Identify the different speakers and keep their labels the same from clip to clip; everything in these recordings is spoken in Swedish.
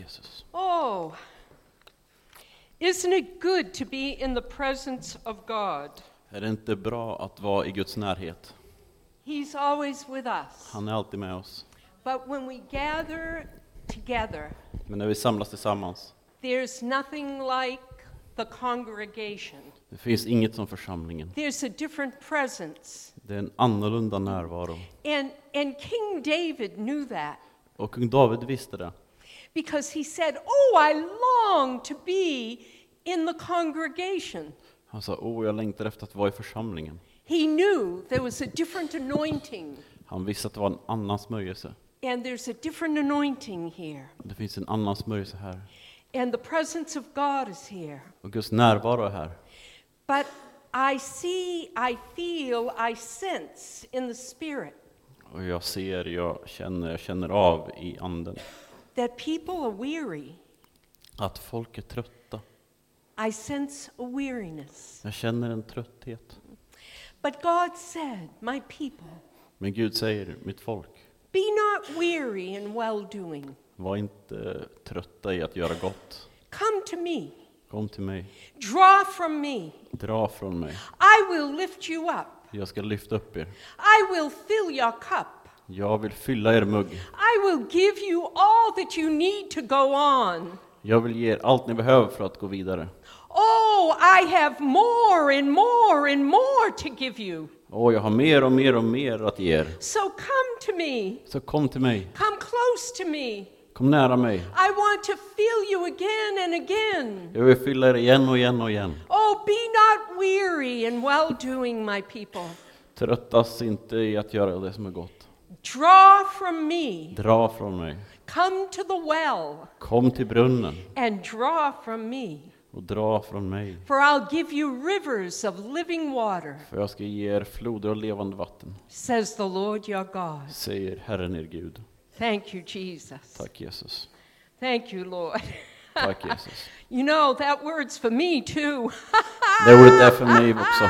Speaker 1: Jesus.
Speaker 2: Oh, isn't it good to be in the presence of God?
Speaker 1: Är det inte bra att vara i Guds närhet?
Speaker 2: He's always with us.
Speaker 1: Han är alltid med oss.
Speaker 2: But when we gather together,
Speaker 1: Men när vi samlas tillsammans,
Speaker 2: there's nothing like the congregation.
Speaker 1: det finns inget som församlingen.
Speaker 2: There's a different presence.
Speaker 1: Det är en annorlunda närvaro.
Speaker 2: And King David knew that.
Speaker 1: Och kung David visste det.
Speaker 2: Because he said, "Oh, I long to be in the congregation."
Speaker 1: Han sa, jag längtar efter att vara i församlingen.
Speaker 2: He knew there was a different anointing.
Speaker 1: Han visste att det var en annan smörjelse.
Speaker 2: And there's a different anointing here.
Speaker 1: Det finns en annan smörjelse här.
Speaker 2: And the presence of God is here.
Speaker 1: Och Guds närvaro är här.
Speaker 2: But I see, I feel, I sense in the spirit
Speaker 1: Och jag ser, jag känner av i anden.
Speaker 2: that people are weary.
Speaker 1: Att folk är trötta.
Speaker 2: I sense a weariness.
Speaker 1: Jag känner en trötthet.
Speaker 2: But God said, my people,
Speaker 1: Men Gud säger, mitt folk,
Speaker 2: be not weary in well-doing.
Speaker 1: var inte trötta i att göra gott.
Speaker 2: Come to me.
Speaker 1: Kom till mig.
Speaker 2: Draw from me.
Speaker 1: Dra från mig.
Speaker 2: I will lift you up.
Speaker 1: Jag ska lyfta upp er.
Speaker 2: I will fill your cup.
Speaker 1: Jag vill fylla er mugg.
Speaker 2: I will give you all that you need to go on.
Speaker 1: Jag vill ge er allt ni behöver för att gå vidare.
Speaker 2: Oh, I have more and more and more to give you.
Speaker 1: Jag har mer och mer och mer att ge er.
Speaker 2: So come to me.
Speaker 1: Så kom till mig.
Speaker 2: Come close to me.
Speaker 1: Kom nära mig.
Speaker 2: I want to fill you again and again.
Speaker 1: Jag vill fylla er igen och igen och igen.
Speaker 2: Oh, be not weary in well-doing, my people.
Speaker 1: Tröttas inte i att göra det som är gott.
Speaker 2: Draw from me.
Speaker 1: Dra från mig.
Speaker 2: Come to the well
Speaker 1: Kom till brunnen
Speaker 2: and draw from me.
Speaker 1: och dra från mig.
Speaker 2: For I'll give you rivers of living water,
Speaker 1: För jag ska ge er floder av levande vatten,
Speaker 2: says the Lord your God.
Speaker 1: säger Herren er Gud.
Speaker 2: Thank you, Jesus.
Speaker 1: Tack Jesus.
Speaker 2: Thank you, Lord.
Speaker 1: Tack Jesus.
Speaker 2: You know, that word's for me too.
Speaker 1: Det ordet är för mig också.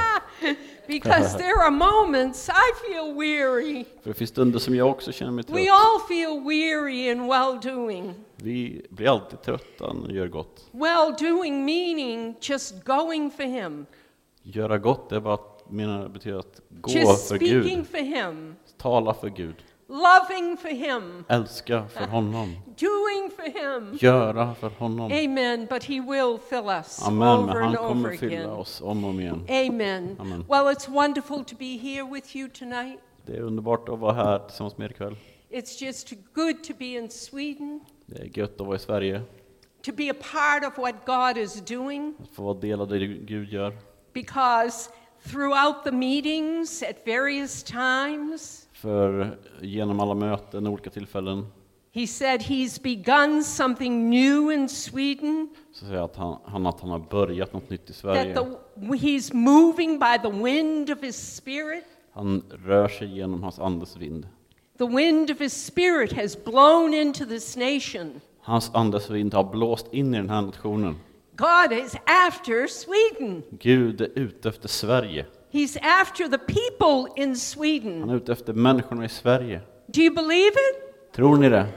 Speaker 2: Because there are moments I feel weary.
Speaker 1: För det finns stunder som jag också känner mig
Speaker 2: We
Speaker 1: trött.
Speaker 2: all feel weary in well-doing.
Speaker 1: Vi blir alltid trötta när vi gör gott.
Speaker 2: Well-doing meaning just going for Him.
Speaker 1: Göra gott, det betyder att gå
Speaker 2: Just
Speaker 1: för
Speaker 2: speaking
Speaker 1: Gud.
Speaker 2: for Him.
Speaker 1: Tala för Gud.
Speaker 2: Loving for Him.
Speaker 1: Älska för honom.
Speaker 2: Doing for Him.
Speaker 1: Göra för honom.
Speaker 2: Amen. But He will fill us
Speaker 1: Amen.
Speaker 2: over
Speaker 1: Men
Speaker 2: and
Speaker 1: han
Speaker 2: over
Speaker 1: kommer fylla
Speaker 2: again.
Speaker 1: oss om och om igen.
Speaker 2: Amen.
Speaker 1: Amen.
Speaker 2: Well, it's wonderful to be here with you tonight.
Speaker 1: Det är underbart att vara här tillsammans med er ikväll.
Speaker 2: It's just good to be in Sweden,
Speaker 1: Det är gött att vara i Sverige.
Speaker 2: to be a part of what God is doing,
Speaker 1: Att få vara del av det Gud gör.
Speaker 2: because throughout the meetings at various times,
Speaker 1: För genom alla möten och olika tillfällen
Speaker 2: He said He's begun something new in Sweden,
Speaker 1: så säger jag att han har börjat något nytt i
Speaker 2: that
Speaker 1: Sverige.
Speaker 2: He's moving by the wind of His Spirit.
Speaker 1: Han rör sig genom hans andes vind.
Speaker 2: The wind of His Spirit has blown into this nation.
Speaker 1: Hans andes vind har blåst in i den här nationen.
Speaker 2: God is after Sweden.
Speaker 1: Gud är ute efter Sverige.
Speaker 2: He's after the people in
Speaker 1: Han
Speaker 2: Sweden.
Speaker 1: är ute efter människorna i Sverige.
Speaker 2: Do you believe it?
Speaker 1: Tror ni det?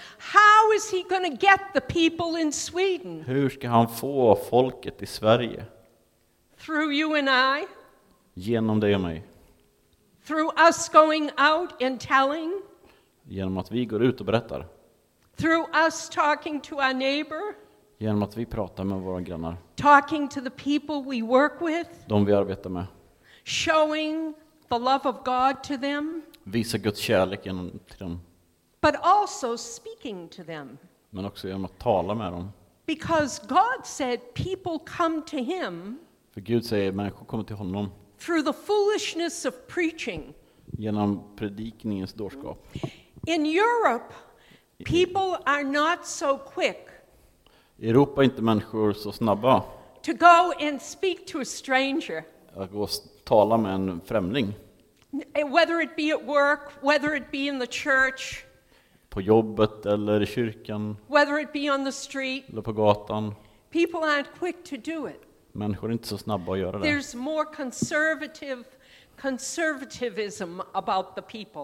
Speaker 2: How is He going to get the people in Sweden?
Speaker 1: Hur ska han få folket i Sverige?
Speaker 2: Through you and I?
Speaker 1: Genom dig och mig.
Speaker 2: Through us going out and telling?
Speaker 1: Genom att vi går ut och berättar.
Speaker 2: Through us talking to our neighbor?
Speaker 1: Genom att vi pratar med våra grannar.
Speaker 2: Talking to the people we work with?
Speaker 1: De vi arbetar med.
Speaker 2: Showing the love of God to them?
Speaker 1: Visa Guds kärlek till dem.
Speaker 2: But also speaking to them.
Speaker 1: Men också genom att tala med dem.
Speaker 2: Because God said people come to Him
Speaker 1: För Gud säger människor kommer till honom.
Speaker 2: through the foolishness of preaching.
Speaker 1: Genom predikningens dårskap.
Speaker 2: In Europe, people are not so quick
Speaker 1: I Europa är inte människor så snabba
Speaker 2: to go and speak to a stranger,
Speaker 1: att gå och tala med en främling.
Speaker 2: whether it be at work, whether it be in the church,
Speaker 1: På jobbet eller i kyrkan
Speaker 2: whether it be on the street.
Speaker 1: eller på gatan.
Speaker 2: People aren't quick to do it.
Speaker 1: Människor är inte så snabba att göra det.
Speaker 2: There's more conservatism about the people.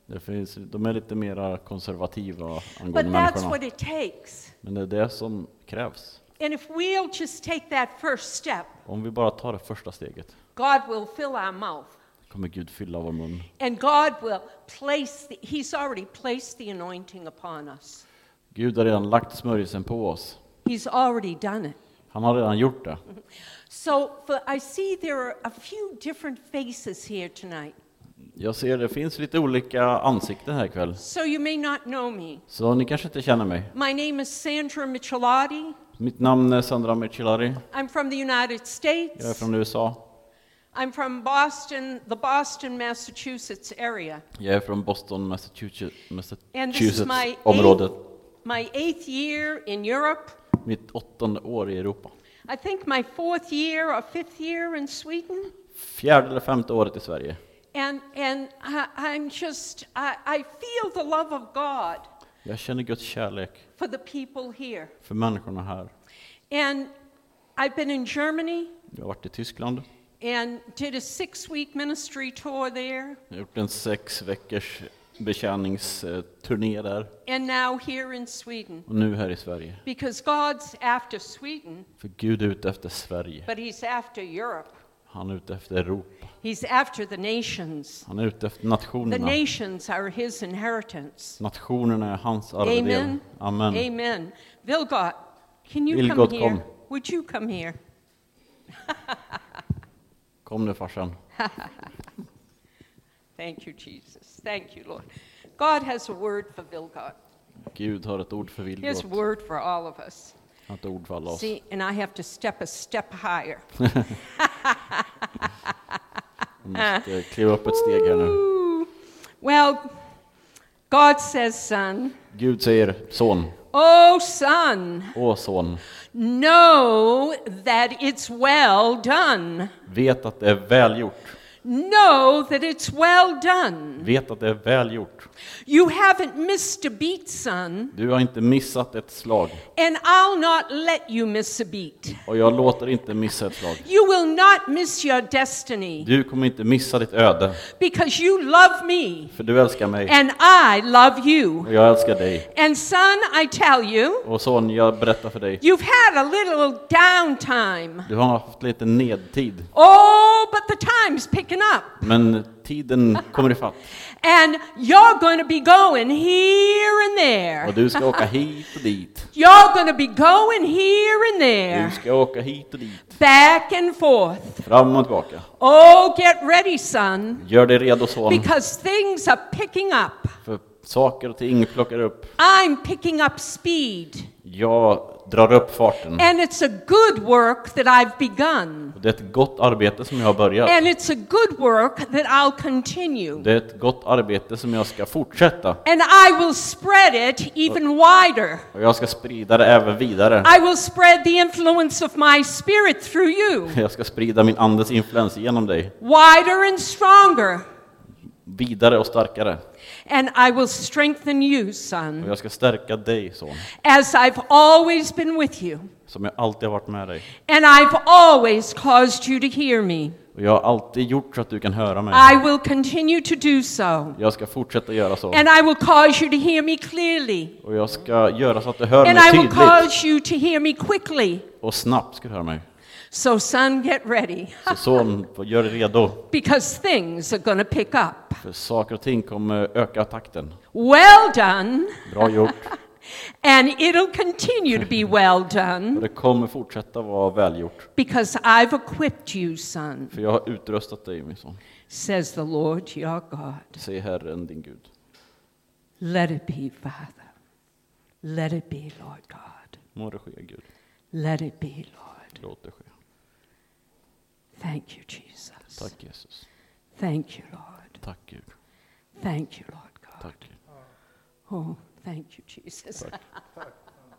Speaker 1: De är lite mer konservativa
Speaker 2: But
Speaker 1: angående
Speaker 2: that's
Speaker 1: människorna.
Speaker 2: what it takes.
Speaker 1: Men det är det som krävs.
Speaker 2: And if we'll just take that first step,
Speaker 1: Om vi bara tar det första steget
Speaker 2: God will fill our mouth.
Speaker 1: kommer Gud fylla vår mun.
Speaker 2: And God will He's already placed the anointing upon us.
Speaker 1: Gud har redan lagt smörjelsen på oss.
Speaker 2: He's already done it.
Speaker 1: Han har redan gjort det.
Speaker 2: So I see there are a few different faces here tonight.
Speaker 1: Jag ser det finns lite olika ansikten här ikväll.
Speaker 2: So you may not know me.
Speaker 1: Så ni kanske inte känner mig.
Speaker 2: My name is Sandra Michelati.
Speaker 1: Mitt namn är Sandra Michelari.
Speaker 2: I'm from the United States.
Speaker 1: Jag är från USA.
Speaker 2: I'm from Boston, the Boston, Massachusetts area.
Speaker 1: Jag är från Boston, Massachusetts
Speaker 2: And this is
Speaker 1: området.
Speaker 2: my eighth year in Europe.
Speaker 1: Mitt 8:e år i Europa.
Speaker 2: I think my fourth year or fifth year in Sweden.
Speaker 1: 4:e eller 5:e året i Sverige.
Speaker 2: And I'm just, I feel the love of God
Speaker 1: Jag känner Guds kärlek
Speaker 2: for the people here.
Speaker 1: för människorna här.
Speaker 2: And I've been in Germany
Speaker 1: Jag har varit i Tyskland.
Speaker 2: and did a 6-week ministry tour there.
Speaker 1: Jag har gjort en 6 veckors betjäningsturné där.
Speaker 2: And now here in Sweden.
Speaker 1: Och nu här i Sverige.
Speaker 2: Because God's after Sweden,
Speaker 1: För Gud är ute efter Sverige.
Speaker 2: but He's after Europe.
Speaker 1: Han är ute efter Europa.
Speaker 2: He's after the nations.
Speaker 1: Han är ute efter
Speaker 2: The
Speaker 1: nationerna.
Speaker 2: nations are His inheritance.
Speaker 1: Nationerna är hans arvedel.
Speaker 2: Amen.
Speaker 1: Amen.
Speaker 2: Amen. Vilgot, can you
Speaker 1: Vilgot,
Speaker 2: come here?
Speaker 1: kom.
Speaker 2: Would you come here?
Speaker 1: Kom nu farsan.
Speaker 2: Thank you, Jesus. Thank you, Lord. God has a word for Vilgot.
Speaker 1: Gud har ett ord för
Speaker 2: He has
Speaker 1: Vilgot.
Speaker 2: a word for all of us.
Speaker 1: Han har ett ord för alla oss.
Speaker 2: See, and I have to step a step higher.
Speaker 1: Jag måste kliva upp ett steg här nu.
Speaker 2: Ooh. Well, God says, son,
Speaker 1: Gud säger son.
Speaker 2: oh, son,
Speaker 1: Åh son.
Speaker 2: know that it's well done.
Speaker 1: Vet att det är välgjort.
Speaker 2: Know that it's well done.
Speaker 1: Vet att det är välgjort.
Speaker 2: You haven't missed a beat, son,
Speaker 1: Du har inte missat ett slag.
Speaker 2: and I'll not let you miss a beat.
Speaker 1: Och jag låter inte missa ett slag.
Speaker 2: You will not miss your destiny
Speaker 1: Du kommer inte missa ditt öde.
Speaker 2: because you love me
Speaker 1: För du älskar mig.
Speaker 2: and I love you.
Speaker 1: Och jag älskar dig.
Speaker 2: And son, I tell you,
Speaker 1: Och son, jag berättar för dig.
Speaker 2: you've had a little downtime.
Speaker 1: Du har haft lite nedtid.
Speaker 2: Oh, but the time's picking up.
Speaker 1: Men tiden kommer ifatt.
Speaker 2: And you're going to be going here and
Speaker 1: Och
Speaker 2: there.
Speaker 1: du ska åka hit och dit.
Speaker 2: You're going to be going here and
Speaker 1: Du
Speaker 2: there.
Speaker 1: ska åka hit och dit.
Speaker 2: Back and forth.
Speaker 1: Fram och tillbaka.
Speaker 2: Oh, get ready, son.
Speaker 1: Gör dig redo son.
Speaker 2: Because things are picking up.
Speaker 1: För saker och ting plockar upp.
Speaker 2: I'm picking up speed.
Speaker 1: Jag drar upp farten.
Speaker 2: And it's a good work that I've begun.
Speaker 1: Det är ett gott arbete som jag har börjat.
Speaker 2: And it's a good work that I'll continue.
Speaker 1: Det är ett gott arbete som jag ska fortsätta.
Speaker 2: And I will spread it even wider.
Speaker 1: Och jag ska sprida det även vidare.
Speaker 2: I will spread the influence of my spirit through you.
Speaker 1: Jag ska sprida min andes influens genom dig.
Speaker 2: Wider and stronger.
Speaker 1: Vidare och starkare.
Speaker 2: And I will strengthen you,
Speaker 1: Och
Speaker 2: son,
Speaker 1: jag ska stärka dig son.
Speaker 2: as I've always been with you.
Speaker 1: Som jag alltid har varit med dig.
Speaker 2: And I've always caused you to hear me.
Speaker 1: Och jag har alltid gjort så att du kan höra mig.
Speaker 2: I will continue to do so.
Speaker 1: Jag ska fortsätta göra så.
Speaker 2: And I will cause you to hear me clearly.
Speaker 1: Och jag ska göra så att du hör
Speaker 2: And
Speaker 1: mig
Speaker 2: I will
Speaker 1: tydligt.
Speaker 2: cause you to hear me quickly.
Speaker 1: Och snabbt ska du höra mig.
Speaker 2: So, son, get ready.
Speaker 1: Så son, gör dig redo.
Speaker 2: Because things are going to pick up.
Speaker 1: För saker och ting kommer öka takten.
Speaker 2: Well done.
Speaker 1: Bra gjort.
Speaker 2: And it'll continue to be well
Speaker 1: Och
Speaker 2: done.
Speaker 1: det kommer fortsätta vara välgjort.
Speaker 2: Because I've equipped you, son,
Speaker 1: För jag har utrustat dig, min son.
Speaker 2: says the Lord your God.
Speaker 1: Säg Herren din Gud.
Speaker 2: Let it be, Father. Let it be, Lord God.
Speaker 1: Må det ske, Gud.
Speaker 2: Let it be, Lord.
Speaker 1: Låt det ske.
Speaker 2: Thank you, Jesus.
Speaker 1: Tack Jesus.
Speaker 2: Thank you, Lord.
Speaker 1: Tack Gud.
Speaker 2: Thank you, Lord God.
Speaker 1: Tack Gud.
Speaker 2: Oh, thank you, Jesus.
Speaker 1: Tack.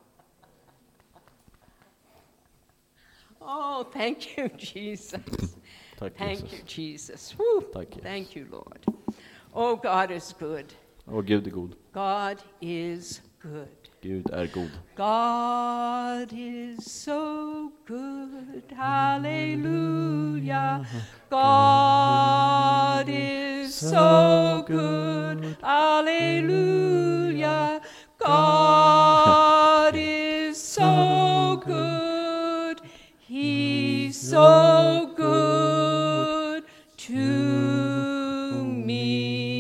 Speaker 2: Oh, thank you, Jesus.
Speaker 1: Tack
Speaker 2: Thank
Speaker 1: Jesus.
Speaker 2: you, Jesus. Woo.
Speaker 1: Tack, Jesus.
Speaker 2: Thank you, Lord. Oh, God is good.
Speaker 1: Åh, Gud är god.
Speaker 2: God is good.
Speaker 1: Gud är god.
Speaker 2: God is so good. Hallelujah. God is is so good. Hallelujah. God is so good. He's so good to me.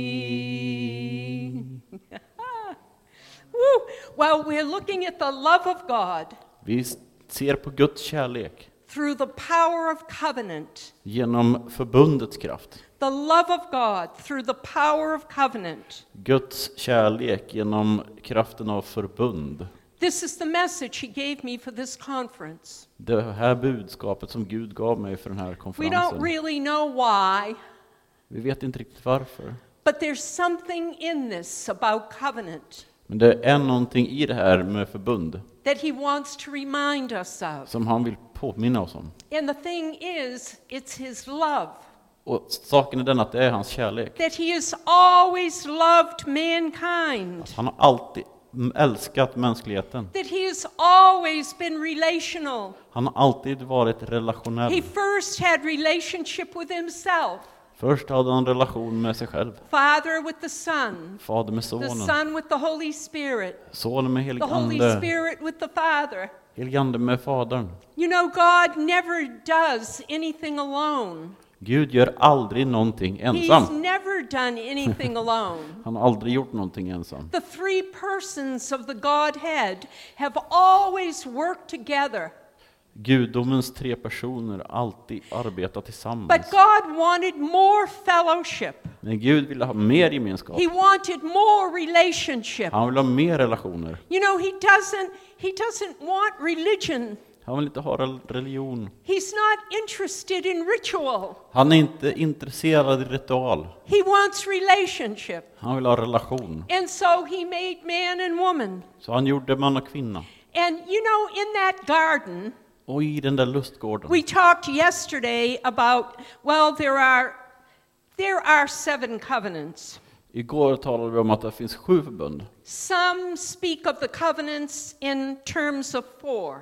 Speaker 2: Woo. Well, we're looking at the love of God
Speaker 1: Vi ser på Guds kärlek
Speaker 2: through the power of covenant.
Speaker 1: genom förbundets kraft.
Speaker 2: The love of God through the power of covenant.
Speaker 1: Guds kärlek genom kraften av förbund.
Speaker 2: This is the message he gave me for this conference.
Speaker 1: Det här budskapet som Gud gav mig för den här
Speaker 2: We don't
Speaker 1: konferensen.
Speaker 2: really know why,
Speaker 1: Vi vet inte riktigt varför.
Speaker 2: but there's something in this about covenant
Speaker 1: Men det är någonting i det här med förbund
Speaker 2: that he wants to remind us of.
Speaker 1: som han vill påminna oss om.
Speaker 2: And the thing is, it's his love.
Speaker 1: Och saken är den att det är hans kärlek.
Speaker 2: That he has always loved mankind.
Speaker 1: Han har alltid älskat mänskligheten.
Speaker 2: That he has always been relational.
Speaker 1: Han har alltid varit
Speaker 2: He
Speaker 1: relationell.
Speaker 2: first had relationship with himself.
Speaker 1: Först hade han en relation med sig själv.
Speaker 2: Father with the Son.
Speaker 1: Fader med
Speaker 2: The
Speaker 1: sonen.
Speaker 2: Son with the Holy Spirit.
Speaker 1: Sonen med helig
Speaker 2: The Holy
Speaker 1: ande.
Speaker 2: Spirit with the Father.
Speaker 1: Helig ande med fadern.
Speaker 2: You know, God never does anything alone.
Speaker 1: Gud gör aldrig någonting
Speaker 2: He's
Speaker 1: ensam.
Speaker 2: never done anything alone.
Speaker 1: Han har aldrig gjort någonting ensam.
Speaker 2: The three persons of the Godhead have always worked together.
Speaker 1: Gudomens tre personer har alltid arbetat tillsammans.
Speaker 2: But God wanted more fellowship.
Speaker 1: Men Gud ville ha mer gemenskap.
Speaker 2: He wanted more relationship.
Speaker 1: Han vill ha mer relationer.
Speaker 2: You know, he doesn't want religion.
Speaker 1: Han vill inte ha religion.
Speaker 2: He's not interested in ritual.
Speaker 1: Han är inte intresserad i ritual.
Speaker 2: He wants relationship.
Speaker 1: Han vill ha relation.
Speaker 2: And so he made man and woman.
Speaker 1: Så han gjorde man och kvinna.
Speaker 2: And you know, in that garden,
Speaker 1: Och i den där lustgården.
Speaker 2: we talked yesterday about, well, there are 7 covenants.
Speaker 1: Igår talade vi om att det finns 7 förbund.
Speaker 2: Some speak of the covenants in terms of 4.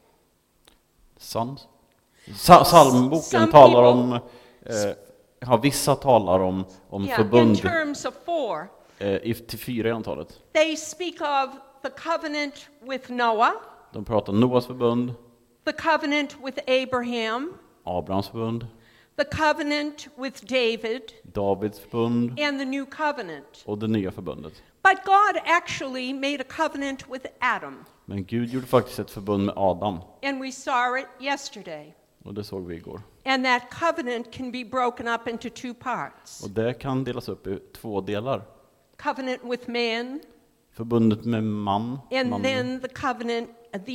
Speaker 1: Psalmboken
Speaker 2: Some
Speaker 1: talar
Speaker 2: people-
Speaker 1: om, vissa talar om
Speaker 2: Yeah, in
Speaker 1: förbund
Speaker 2: terms of 4.
Speaker 1: till 4 i antalet.
Speaker 2: They speak of the covenant with Noah,
Speaker 1: De pratar Noas förbund,
Speaker 2: the covenant with Abraham,
Speaker 1: Abrahams förbund,
Speaker 2: the covenant with David,
Speaker 1: Davids förbund
Speaker 2: and the new covenant.
Speaker 1: och det nya förbundet.
Speaker 2: But God actually made a covenant with Adam,
Speaker 1: Men Gud gjorde faktiskt ett förbund med Adam,
Speaker 2: and we saw it yesterday.
Speaker 1: och det såg vi igår.
Speaker 2: And that covenant can be broken up into 2 parts.
Speaker 1: Och det kan delas upp i 2 delar.
Speaker 2: Covenant with man,
Speaker 1: Förbundet med mannen,
Speaker 2: and then the covenant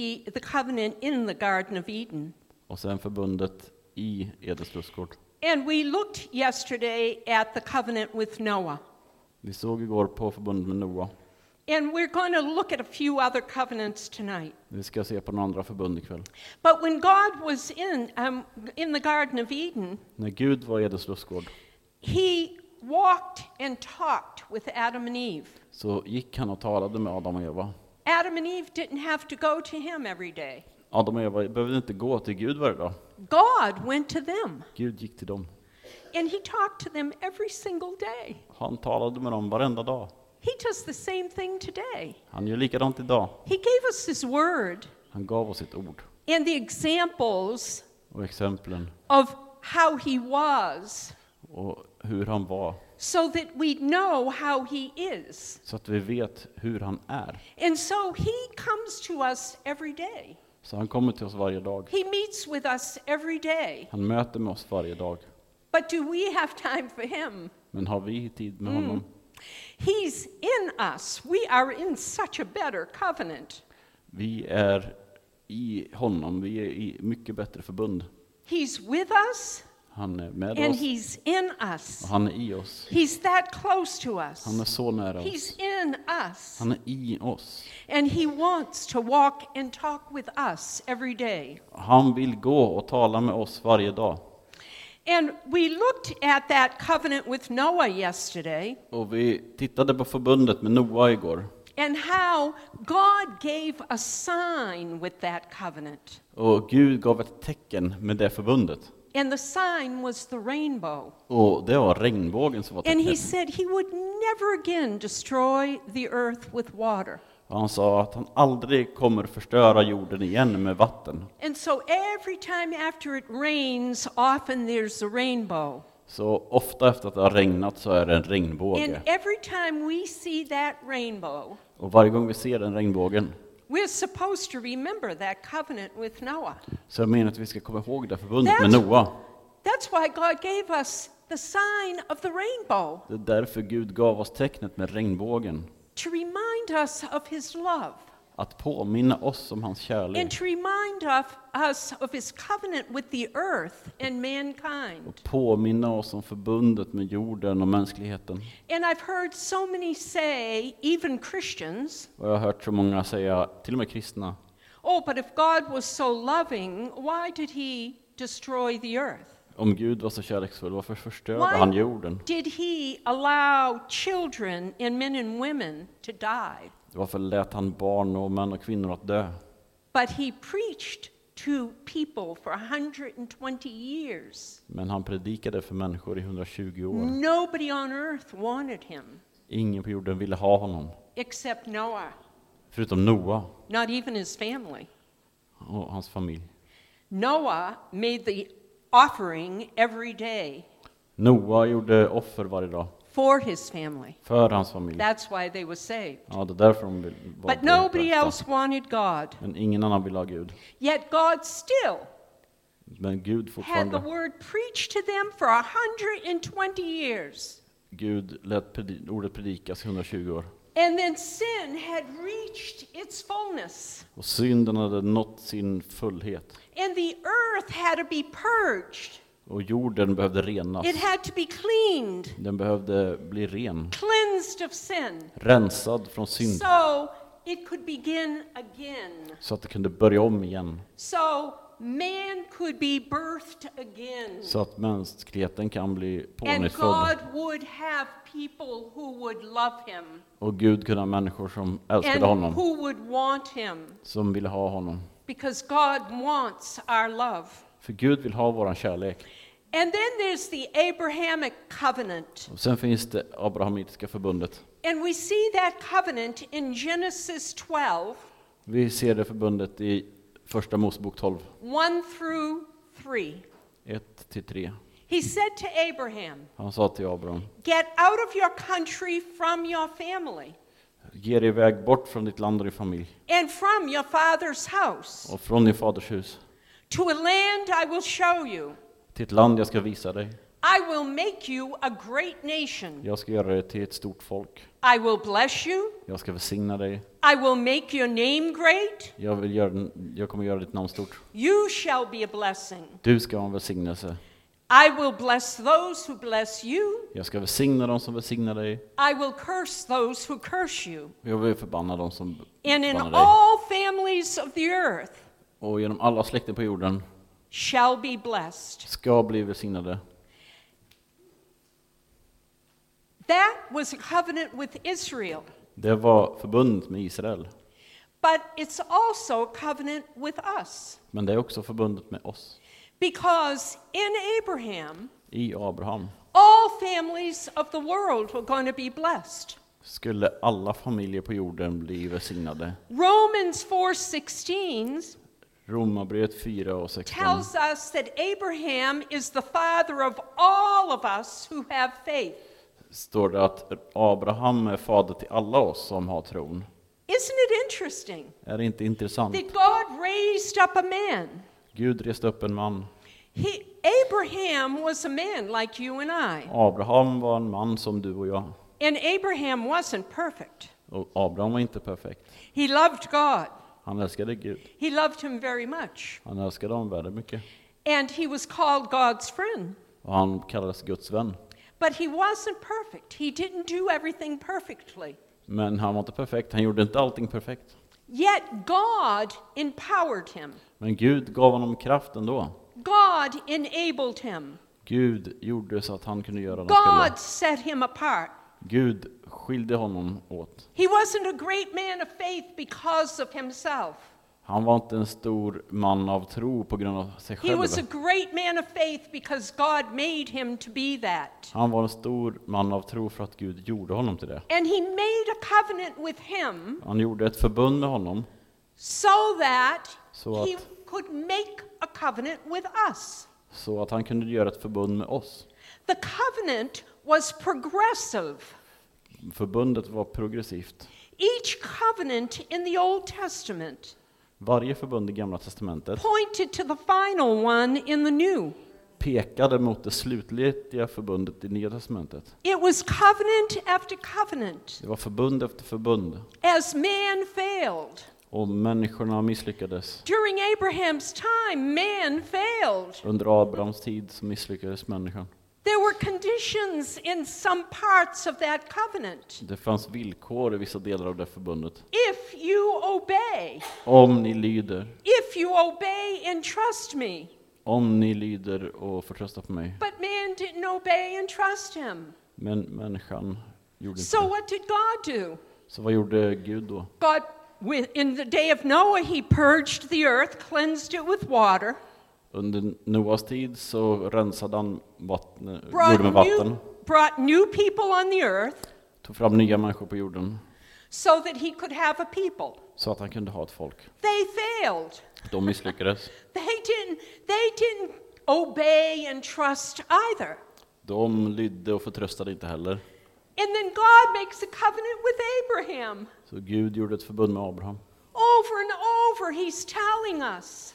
Speaker 2: in the Garden of Eden.
Speaker 1: och sen förbundet i Edens lustgård.
Speaker 2: And we looked yesterday at the covenant with Noah.
Speaker 1: Vi såg igår på förbundet med Noa.
Speaker 2: And we're going to look at a few other covenants tonight.
Speaker 1: Vi ska se på några andra förbund ikväll.
Speaker 2: But when God was in the Garden of Eden,
Speaker 1: När Gud var i Edens lustgård
Speaker 2: he walked and talked with Adam and Eve.
Speaker 1: så gick han och talade med Adam och Eva.
Speaker 2: Adam and Eve didn't have to go to him every day.
Speaker 1: Adam och Eva behövde inte gå till Gud varje dag.
Speaker 2: God went to them,
Speaker 1: Gud gick till dem.
Speaker 2: and he talked to them every single day.
Speaker 1: Han talade med dem varenda dag.
Speaker 2: He does the same thing today.
Speaker 1: Han gör likadant idag.
Speaker 2: He gave us his word
Speaker 1: Han gav oss sitt ord
Speaker 2: and the examples
Speaker 1: och exemplen
Speaker 2: of how he was,
Speaker 1: och hur han var,
Speaker 2: so that we know how he is.
Speaker 1: så att vi vet hur han är.
Speaker 2: And so he comes to us every day.
Speaker 1: Så han kommer till oss varje dag.
Speaker 2: He meets with us every day.
Speaker 1: Han möter med oss varje dag.
Speaker 2: But do we have time for him?
Speaker 1: Men har vi tid med honom?
Speaker 2: He's in us. We are in such a better covenant.
Speaker 1: Vi är i honom. Vi är i mycket bättre förbund.
Speaker 2: He's with us
Speaker 1: Han är med
Speaker 2: and
Speaker 1: oss
Speaker 2: he's in
Speaker 1: och
Speaker 2: us.
Speaker 1: han är i oss.
Speaker 2: He's that close to us.
Speaker 1: Han är så nära oss.
Speaker 2: He's in us.
Speaker 1: Han är i oss.
Speaker 2: And he wants to walk and talk with us every day.
Speaker 1: Han vill gå och tala med oss varje dag.
Speaker 2: And we looked at that covenant with Noah yesterday,
Speaker 1: Och vi tittade på förbundet med Noa igår.
Speaker 2: and how God gave a sign with that covenant.
Speaker 1: Och Gud gav ett tecken med det förbundet.
Speaker 2: And the sign was the rainbow.
Speaker 1: Och det var regnbågen som var
Speaker 2: And he
Speaker 1: tecknet.
Speaker 2: said he would never again destroy the earth with water.
Speaker 1: Och han sa att han aldrig kommer förstöra jorden igen med vatten.
Speaker 2: And so every time after it rains, often there's a rainbow.
Speaker 1: Så ofta efter att det har regnat så är det en regnbåge.
Speaker 2: And every time we see that rainbow,
Speaker 1: Och varje gång vi ser den regnbågen
Speaker 2: we're supposed to remember that covenant with Noah.
Speaker 1: så jag menar att vi ska komma ihåg det förbundet med Noa.
Speaker 2: That's why God gave us the sign of the rainbow,
Speaker 1: Det är därför Gud gav oss tecknet med regnbågen.
Speaker 2: to remind us of his love
Speaker 1: Att påminna oss om hans
Speaker 2: and
Speaker 1: kärlek.
Speaker 2: to remind us of his covenant with the earth and mankind.
Speaker 1: Och påminna oss om förbundet med jorden och mänskligheten.
Speaker 2: And I've heard so many say, even Christians,
Speaker 1: Och jag har hört så många säga, till och med kristna,
Speaker 2: oh, but if God was so loving, why did he destroy the earth?
Speaker 1: om Gud var så kärleksfull, varför förstörde han jorden?
Speaker 2: Did he allow children and men and women to die?
Speaker 1: Varför lät han barn och män och kvinnor att dö?
Speaker 2: But he preached to people for 120 years.
Speaker 1: Men han predikade för människor i 120 år.
Speaker 2: Nobody on earth wanted him
Speaker 1: Ingen på jorden ville ha honom,
Speaker 2: except Noah,
Speaker 1: förutom Noa
Speaker 2: not even his family.
Speaker 1: och hans familj.
Speaker 2: Noah made the offering every day
Speaker 1: Noa gjorde offer varje dag
Speaker 2: for his family.
Speaker 1: för hans familj.
Speaker 2: That's why they were saved.
Speaker 1: Ja, det är därför de var
Speaker 2: But nobody
Speaker 1: frälsta.
Speaker 2: else wanted God.
Speaker 1: Men ingen annan ville ha Gud.
Speaker 2: Yet God still
Speaker 1: Men Gud
Speaker 2: had the
Speaker 1: fortfarande.
Speaker 2: word preached to them for 120 years.
Speaker 1: Gud lät ordet predikas i 120 år.
Speaker 2: And then sin had reached its fullness.
Speaker 1: Och synden hade nått sin fullhet.
Speaker 2: And the earth had to be purged.
Speaker 1: Och jorden behövde renas.
Speaker 2: It had to be cleaned,
Speaker 1: Den behövde bli ren.
Speaker 2: cleansed of sin,
Speaker 1: Rensad från synd.
Speaker 2: so it could begin again.
Speaker 1: Så att det kunde börja om igen.
Speaker 2: So man could be birthed again.
Speaker 1: Så att mänskligheten kan bli
Speaker 2: And
Speaker 1: pånyttfödd.
Speaker 2: God would have people who would love him
Speaker 1: Och Gud kunde ha människor som älskade
Speaker 2: and
Speaker 1: honom.
Speaker 2: who would want him,
Speaker 1: Som ville ha honom.
Speaker 2: because God wants our love.
Speaker 1: För Gud vill ha våran kärlek.
Speaker 2: And then there's the Abrahamic covenant.
Speaker 1: Och sen finns det abrahamitiska förbundet.
Speaker 2: And we see that covenant in Genesis 12,
Speaker 1: Vi ser det förbundet i första Mosebok 12.
Speaker 2: 1 through 3.
Speaker 1: 1-3.
Speaker 2: He said to Abraham,
Speaker 1: Han sa till Abraham:
Speaker 2: get out of your country, from your family,
Speaker 1: ge dig iväg bort från ditt land och din familj.
Speaker 2: and from your father's house,
Speaker 1: Och från din faders hus.
Speaker 2: to a land I will show you.
Speaker 1: Till ett land jag ska visa dig.
Speaker 2: I will make you a great nation.
Speaker 1: Jag ska göra dig till ett stort folk.
Speaker 2: I will bless you.
Speaker 1: Jag ska välsigna dig.
Speaker 2: I will make your name great.
Speaker 1: Jag kommer göra ditt namn stort.
Speaker 2: You shall be a blessing.
Speaker 1: Du ska ha en välsignelse.
Speaker 2: I will bless those who bless you.
Speaker 1: Jag ska välsigna dem som välsignar dig.
Speaker 2: I will curse those who curse you.
Speaker 1: Jag vill förbanna dem som
Speaker 2: And in
Speaker 1: förbannar dig.
Speaker 2: all families of the earth
Speaker 1: Och genom alla släkter på jorden
Speaker 2: shall be blessed.
Speaker 1: ska bli välsignade.
Speaker 2: That was a covenant with Israel.
Speaker 1: Det var förbundet med Israel.
Speaker 2: But it's also a covenant with us.
Speaker 1: Men det är också förbundet med oss.
Speaker 2: Because in Abraham,
Speaker 1: I Abraham
Speaker 2: all families of the world were going to be blessed.
Speaker 1: skulle alla familjer på jorden bli välsignade.
Speaker 2: Romans 4:16
Speaker 1: Romarbrevet 4:16
Speaker 2: tells us that Abraham is the father of all of us who have faith.
Speaker 1: står det att Abraham är fader till alla oss som har tron.
Speaker 2: Isn't it interesting
Speaker 1: Är det inte intressant?
Speaker 2: that God raised up a man?
Speaker 1: Gud reste upp en man.
Speaker 2: Abraham was a man like you and I.
Speaker 1: Abraham var en man som du och jag.
Speaker 2: And Abraham wasn't perfect.
Speaker 1: Och Abraham var inte perfekt.
Speaker 2: He loved God.
Speaker 1: Han älskade Gud.
Speaker 2: He loved him very much.
Speaker 1: Han älskade honom väldigt mycket.
Speaker 2: And he was called God's friend.
Speaker 1: Och han kallades Guds vän.
Speaker 2: But he wasn't perfect. He didn't do everything perfectly.
Speaker 1: Men han var inte perfekt. Han gjorde inte allting perfekt.
Speaker 2: Yet God empowered him.
Speaker 1: Men Gud gav honom kraft ändå.
Speaker 2: God enabled him.
Speaker 1: Gud gjorde så att han kunde göra det han
Speaker 2: God
Speaker 1: skulle.
Speaker 2: set him apart.
Speaker 1: Gud skilde honom åt.
Speaker 2: He wasn't a great man of faith because of himself.
Speaker 1: Han var inte en stor man av tro på grund av sig
Speaker 2: He
Speaker 1: själv.
Speaker 2: was a great man of faith because God made him to be that.
Speaker 1: Han var en stor man av tro för att Gud gjorde honom till det.
Speaker 2: And he made a covenant with him
Speaker 1: Han gjorde ett förbund med honom
Speaker 2: so that
Speaker 1: så
Speaker 2: he
Speaker 1: att,
Speaker 2: could make a covenant with us.
Speaker 1: så att han kunde göra ett förbund med oss.
Speaker 2: The covenant was progressive.
Speaker 1: Förbundet var progressivt.
Speaker 2: Each covenant in the Old Testament
Speaker 1: Varje förbund i Gamla testamentet
Speaker 2: pointed to the final one in the New.
Speaker 1: pekade mot det slutliga förbundet i Nya testamentet.
Speaker 2: It was covenant after covenant.
Speaker 1: Det var förbund efter förbund.
Speaker 2: As man failed.
Speaker 1: Och människorna misslyckades.
Speaker 2: During Abraham's time, man failed.
Speaker 1: Under Abrahams tid så misslyckades människan.
Speaker 2: There were conditions in some parts of that covenant.
Speaker 1: Det fanns villkor i vissa delar av det förbundet.
Speaker 2: If you obey,
Speaker 1: Om ni lyder,
Speaker 2: if you obey and trust me.
Speaker 1: om ni lyder och förtröstar på mig.
Speaker 2: But man didn't obey and trust him.
Speaker 1: Men människan gjorde inte
Speaker 2: So
Speaker 1: det.
Speaker 2: what did God do?
Speaker 1: Så vad gjorde Gud då?
Speaker 2: God, in the day of Noah, he purged the earth, cleansed it with water,
Speaker 1: Under Noas tid så rensade han jorden med vatten.
Speaker 2: brought new people on the earth
Speaker 1: Tog fram nya människor på jorden
Speaker 2: so that he could have a people.
Speaker 1: så att han kunde ha ett folk.
Speaker 2: They failed.
Speaker 1: De misslyckades.
Speaker 2: They didn't obey and trust either.
Speaker 1: De lydde och förtröstade inte heller.
Speaker 2: And then God makes a covenant with Abraham.
Speaker 1: Så Gud gjorde ett förbund med Abraham.
Speaker 2: Over and over he's telling us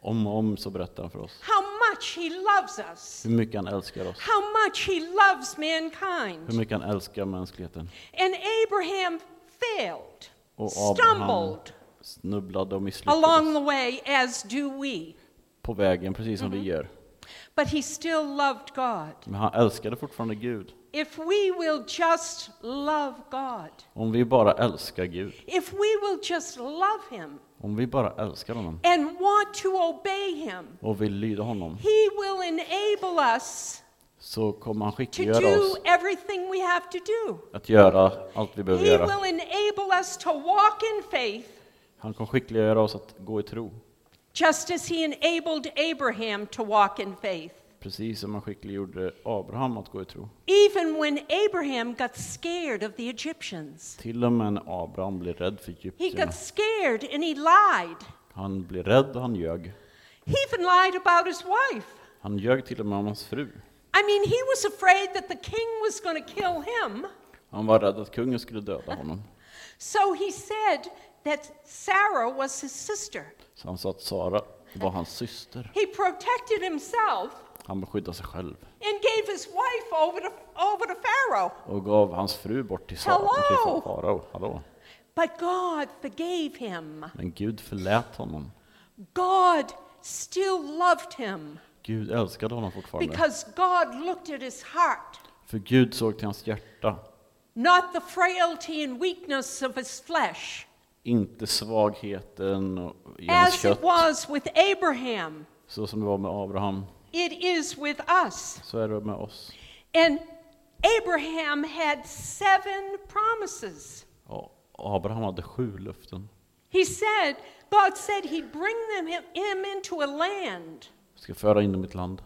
Speaker 1: Om så berättar han för oss
Speaker 2: how much he loves us.
Speaker 1: hur mycket han älskar oss.
Speaker 2: How much he loves mankind.
Speaker 1: Hur mycket han älskar mänskligheten.
Speaker 2: And Abraham failed,
Speaker 1: Och Abraham
Speaker 2: stumbled
Speaker 1: snubblade och
Speaker 2: along
Speaker 1: misslyckades
Speaker 2: the way, as do we.
Speaker 1: på vägen, precis som vi gör.
Speaker 2: But he still loved God.
Speaker 1: Men han älskade fortfarande Gud.
Speaker 2: If we will just love God,
Speaker 1: Om vi bara älskar Gud.
Speaker 2: if we will just love him
Speaker 1: Om vi bara älskar honom
Speaker 2: and want to obey him,
Speaker 1: och vill lyda honom
Speaker 2: he will enable us
Speaker 1: så kommer han
Speaker 2: to
Speaker 1: skickliggöra
Speaker 2: do
Speaker 1: oss
Speaker 2: everything we have to do.
Speaker 1: att göra allt vi behöver
Speaker 2: He
Speaker 1: göra.
Speaker 2: will enable us to walk in faith,
Speaker 1: Han kommer skickliggöra oss att gå i tro.
Speaker 2: just as he enabled Abraham to walk in faith.
Speaker 1: Precis som han skickliggjorde Abraham att gå i tro.
Speaker 2: Even when Abraham got scared of the Egyptians,
Speaker 1: Till och med när Abraham blev rädd för
Speaker 2: he
Speaker 1: egyptierna.
Speaker 2: got scared and he lied.
Speaker 1: Han blev rädd och han ljög.
Speaker 2: He even lied about his wife.
Speaker 1: Han ljög till och med om hans fru.
Speaker 2: I mean, he was afraid that the king was going to kill him.
Speaker 1: Han var rädd att kungen skulle döda honom.
Speaker 2: So he said that Sarah was his sister.
Speaker 1: Så han sa att Sara var hans syster.
Speaker 2: He protected himself
Speaker 1: Han beskyddade sig själv
Speaker 2: and gave his wife over to Pharaoh.
Speaker 1: och gav hans fru bort till farao. Hallå.
Speaker 2: But God forgave him.
Speaker 1: Men Gud förlät honom.
Speaker 2: God still loved him
Speaker 1: Gud älskade honom fortfarande.
Speaker 2: because God looked at his heart,
Speaker 1: För Gud såg till hans hjärta.
Speaker 2: not the frailty and weakness of his flesh,
Speaker 1: Inte svagheten i hans
Speaker 2: as
Speaker 1: kött.
Speaker 2: it was with Abraham.
Speaker 1: Så som det var med Abraham.
Speaker 2: It is with us.
Speaker 1: Så är det med oss.
Speaker 2: And Abraham had 7 promises.
Speaker 1: Ja, Abraham hade 7 löften.
Speaker 2: God said he'd bring him into a land.
Speaker 1: Jag ska föra in dem i ett land.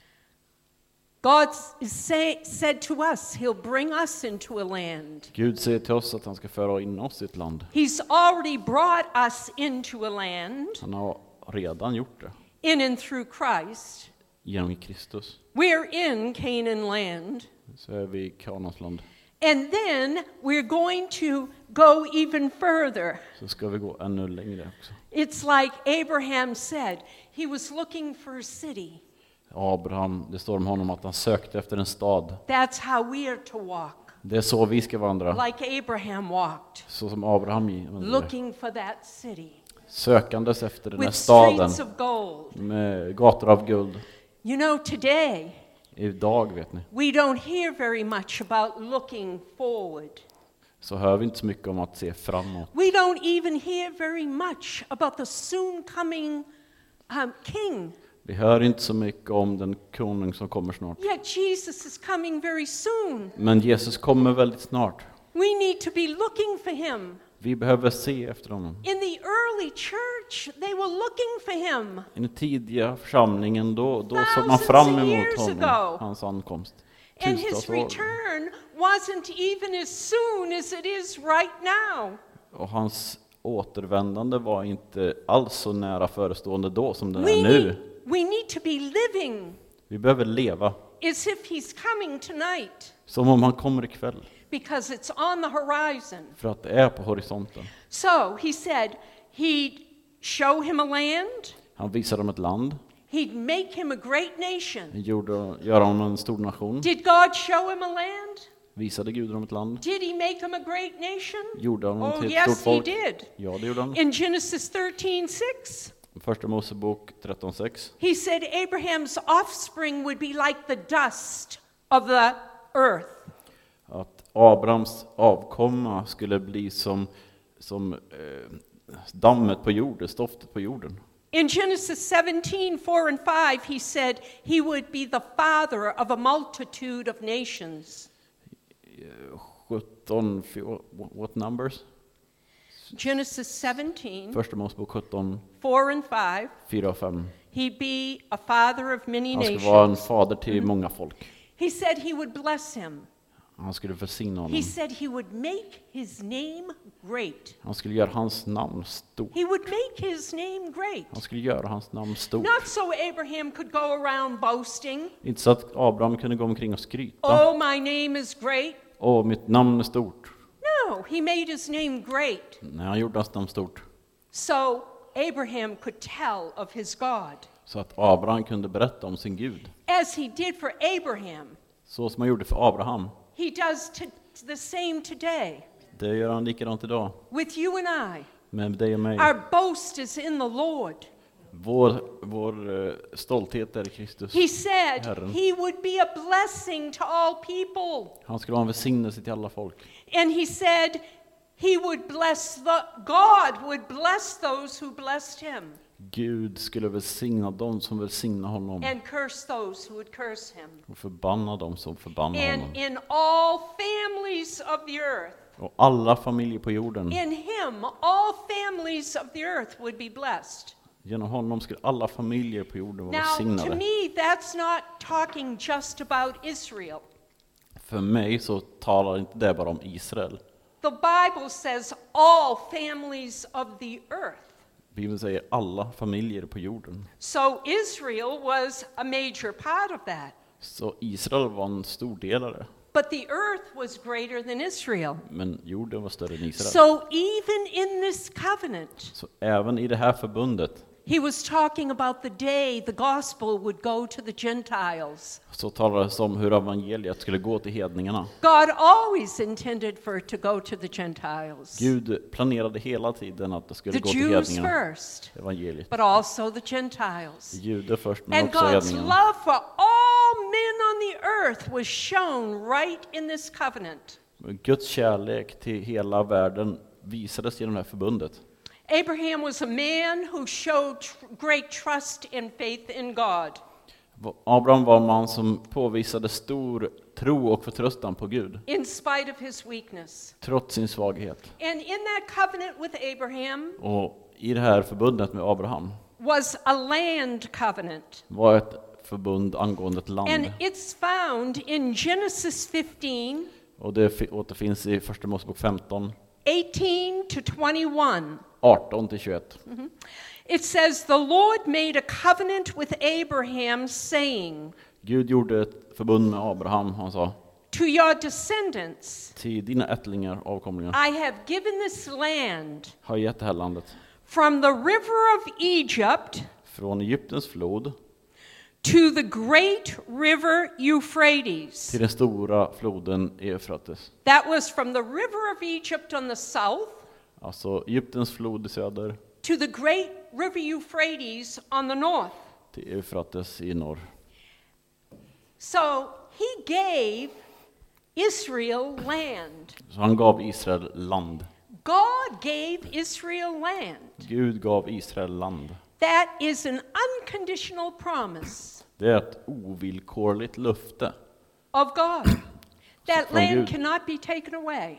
Speaker 2: God said to us, he'll bring us into a land.
Speaker 1: Gud säger till oss att han ska föra in oss i ett land.
Speaker 2: He's already brought us into a land
Speaker 1: Han har redan gjort det.
Speaker 2: in and through Christ.
Speaker 1: Genom Kristus.
Speaker 2: We're in Canaan land.
Speaker 1: Så är vi i Kanans land.
Speaker 2: And then we're going to go even further.
Speaker 1: Så ska vi gå ännu längre också.
Speaker 2: It's like Abraham said, he was looking for a city.
Speaker 1: Abraham, det står om honom att han sökte efter en stad.
Speaker 2: That's how we are to walk.
Speaker 1: Det är så vi ska vandra.
Speaker 2: Like Abraham walked,
Speaker 1: Så som Abraham vandrade.
Speaker 2: looking for that city.
Speaker 1: Sökandes efter den här
Speaker 2: With
Speaker 1: staden.
Speaker 2: streets of gold.
Speaker 1: Med gator av guld.
Speaker 2: You know, today,
Speaker 1: Idag vet ni.
Speaker 2: we don't hear very much about looking forward.
Speaker 1: Så hör vi inte så mycket om att se framåt.
Speaker 2: We don't even hear very much about the soon coming king.
Speaker 1: Vi hör inte så mycket om den konung som kommer snart.
Speaker 2: Yet Jesus is coming very soon.
Speaker 1: Men Jesus kommer väldigt snart.
Speaker 2: We need to be looking for him.
Speaker 1: Vi behöver se efter honom.
Speaker 2: In the early church, they were looking for him.
Speaker 1: I den tidiga församlingen då såg man
Speaker 2: Thousands
Speaker 1: fram
Speaker 2: of
Speaker 1: emot
Speaker 2: years
Speaker 1: honom,
Speaker 2: ago.
Speaker 1: hans ankomst.
Speaker 2: And his
Speaker 1: Tusentals år.
Speaker 2: return wasn't even as soon as it is right now.
Speaker 1: Och hans återvändande var inte alls så nära förestående då som det
Speaker 2: We
Speaker 1: är nu.
Speaker 2: need to be living
Speaker 1: Vi behöver leva
Speaker 2: as if he's coming tonight,
Speaker 1: som om han kommer ikväll.
Speaker 2: because it's on the horizon.
Speaker 1: För att det är på horisonten.
Speaker 2: So he said he'd show him a land,
Speaker 1: Han visade dem ett land.
Speaker 2: he'd make him a great nation.
Speaker 1: Göra honom en stor nation.
Speaker 2: Did God show him a land?
Speaker 1: Visade Gud dem ett land.
Speaker 2: Did he make him a great nation?
Speaker 1: Gjorde honom
Speaker 2: Oh,
Speaker 1: till ett stort
Speaker 2: yes, he
Speaker 1: folk.
Speaker 2: did.
Speaker 1: Ja, det gjorde han.
Speaker 2: In Genesis 13:6,
Speaker 1: Första Mosebok 13:6.
Speaker 2: he said Abraham's offspring would be like the dust of the earth.
Speaker 1: Att Abrahams avkomma skulle bli som dammet på jorden, stoftet på jorden.
Speaker 2: In Genesis 17:4 and 5, he said he would be the father of a multitude of nations.
Speaker 1: 17, what numbers?
Speaker 2: Genesis 17,
Speaker 1: Första Mosebok 17,
Speaker 2: 4 and 5,
Speaker 1: 4 och 5.
Speaker 2: he'd be a father of many
Speaker 1: Han skulle vara en
Speaker 2: nations.
Speaker 1: fader till många folk.
Speaker 2: He said he would bless him.
Speaker 1: Han skulle välsigna
Speaker 2: He
Speaker 1: honom.
Speaker 2: said he would make his name great.
Speaker 1: Han skulle göra hans namn stort.
Speaker 2: He would make his name great.
Speaker 1: Han skulle göra hans namn stort.
Speaker 2: Not so Abraham could go around boasting.
Speaker 1: Inte så att Abraham kunde gå omkring och skryta.
Speaker 2: Oh, my name is great.
Speaker 1: Åh, mitt namn är stort.
Speaker 2: No, he made his name great.
Speaker 1: Nej, han gjorde hans namn stort.
Speaker 2: So Abraham could tell of his God.
Speaker 1: Så att Abraham kunde berätta om sin Gud.
Speaker 2: As he did for Abraham,
Speaker 1: Så som han gjorde för Abraham.
Speaker 2: he does the same today
Speaker 1: Det gör han likadant idag.
Speaker 2: with you and I.
Speaker 1: Med dig och mig.
Speaker 2: Our boast is in the Lord.
Speaker 1: Vår stolthet är i Kristus.
Speaker 2: He said
Speaker 1: Herren.
Speaker 2: he would be a blessing to all people.
Speaker 1: Han skulle vara en välsignelse till alla folk.
Speaker 2: And he said he would God would bless those who blessed him
Speaker 1: Gud skulle välsigna dem som välsignar honom.
Speaker 2: and curse those who would curse him.
Speaker 1: Och förbanna dem som förbannar honom.
Speaker 2: And in all families of the earth,
Speaker 1: Och alla familjer på jorden.
Speaker 2: in him, all families of the earth would be blessed.
Speaker 1: Genom honom skulle alla familjer på jorden vara
Speaker 2: Now, to
Speaker 1: välsignade.
Speaker 2: me, that's not talking just about Israel.
Speaker 1: För mig så talar inte det bara om Israel.
Speaker 2: The Bible says all families of the earth.
Speaker 1: Bibeln säger alla familjer på jorden.
Speaker 2: So Israel was a major part of that.
Speaker 1: Så Israel var en stor del av det.
Speaker 2: But the earth was greater than Israel.
Speaker 1: Men jorden var större än Israel.
Speaker 2: So even in this covenant,
Speaker 1: Så även i det här förbundet
Speaker 2: he was talking about the day the gospel would go to the Gentiles.
Speaker 1: så talades om hur evangeliet skulle gå till hedningarna.
Speaker 2: God always intended for it to go to the Gentiles.
Speaker 1: Gud planerade hela tiden att det skulle
Speaker 2: The
Speaker 1: gå till
Speaker 2: Jews
Speaker 1: hedningarna.
Speaker 2: first,
Speaker 1: Evangeliet.
Speaker 2: but also the Gentiles.
Speaker 1: Judar först men
Speaker 2: And
Speaker 1: också
Speaker 2: God's
Speaker 1: hedningarna.
Speaker 2: love for all men on the earth was shown right in this covenant.
Speaker 1: Guds kärlek till hela världen visades genom det här förbundet.
Speaker 2: Abraham was a man who showed great trust and faith in God.
Speaker 1: Abraham var en man som påvisade stor tro och förtröstan på Gud,
Speaker 2: In spite of his weakness.
Speaker 1: trots sin svaghet.
Speaker 2: And in that covenant with Abraham
Speaker 1: Och i det här förbundet med Abraham
Speaker 2: was a land covenant.
Speaker 1: var ett förbund angående ett
Speaker 2: And
Speaker 1: land.
Speaker 2: it's found in Genesis 15,
Speaker 1: Och det återfinns i Första Mosebok 15,
Speaker 2: 18 to 21.
Speaker 1: 18 till 21.
Speaker 2: It says, the Lord made a covenant with Abraham, saying,
Speaker 1: Gud gjorde ett förbund med Abraham. Han sa,
Speaker 2: to your descendants,
Speaker 1: till dina ättlingar, avkomlingar,
Speaker 2: I have given this land
Speaker 1: har jag gett det här landet.
Speaker 2: from the river of Egypt
Speaker 1: Från Egyptens flod
Speaker 2: to the great river Euphrates.
Speaker 1: till den stora floden Eufrates.
Speaker 2: That was from the river of Egypt on the south
Speaker 1: Alltså Egyptens flod i söder
Speaker 2: to the great river Euphrates on the north.
Speaker 1: till Eufrates i norr.
Speaker 2: So he gave Israel land.
Speaker 1: Så han gav Israel land.
Speaker 2: God gave Israel land.
Speaker 1: Gud gav Israel land.
Speaker 2: That is an unconditional promise
Speaker 1: Det är ett ovillkorligt löfte.
Speaker 2: of God. That
Speaker 1: Från
Speaker 2: land
Speaker 1: Gud.
Speaker 2: cannot be taken away.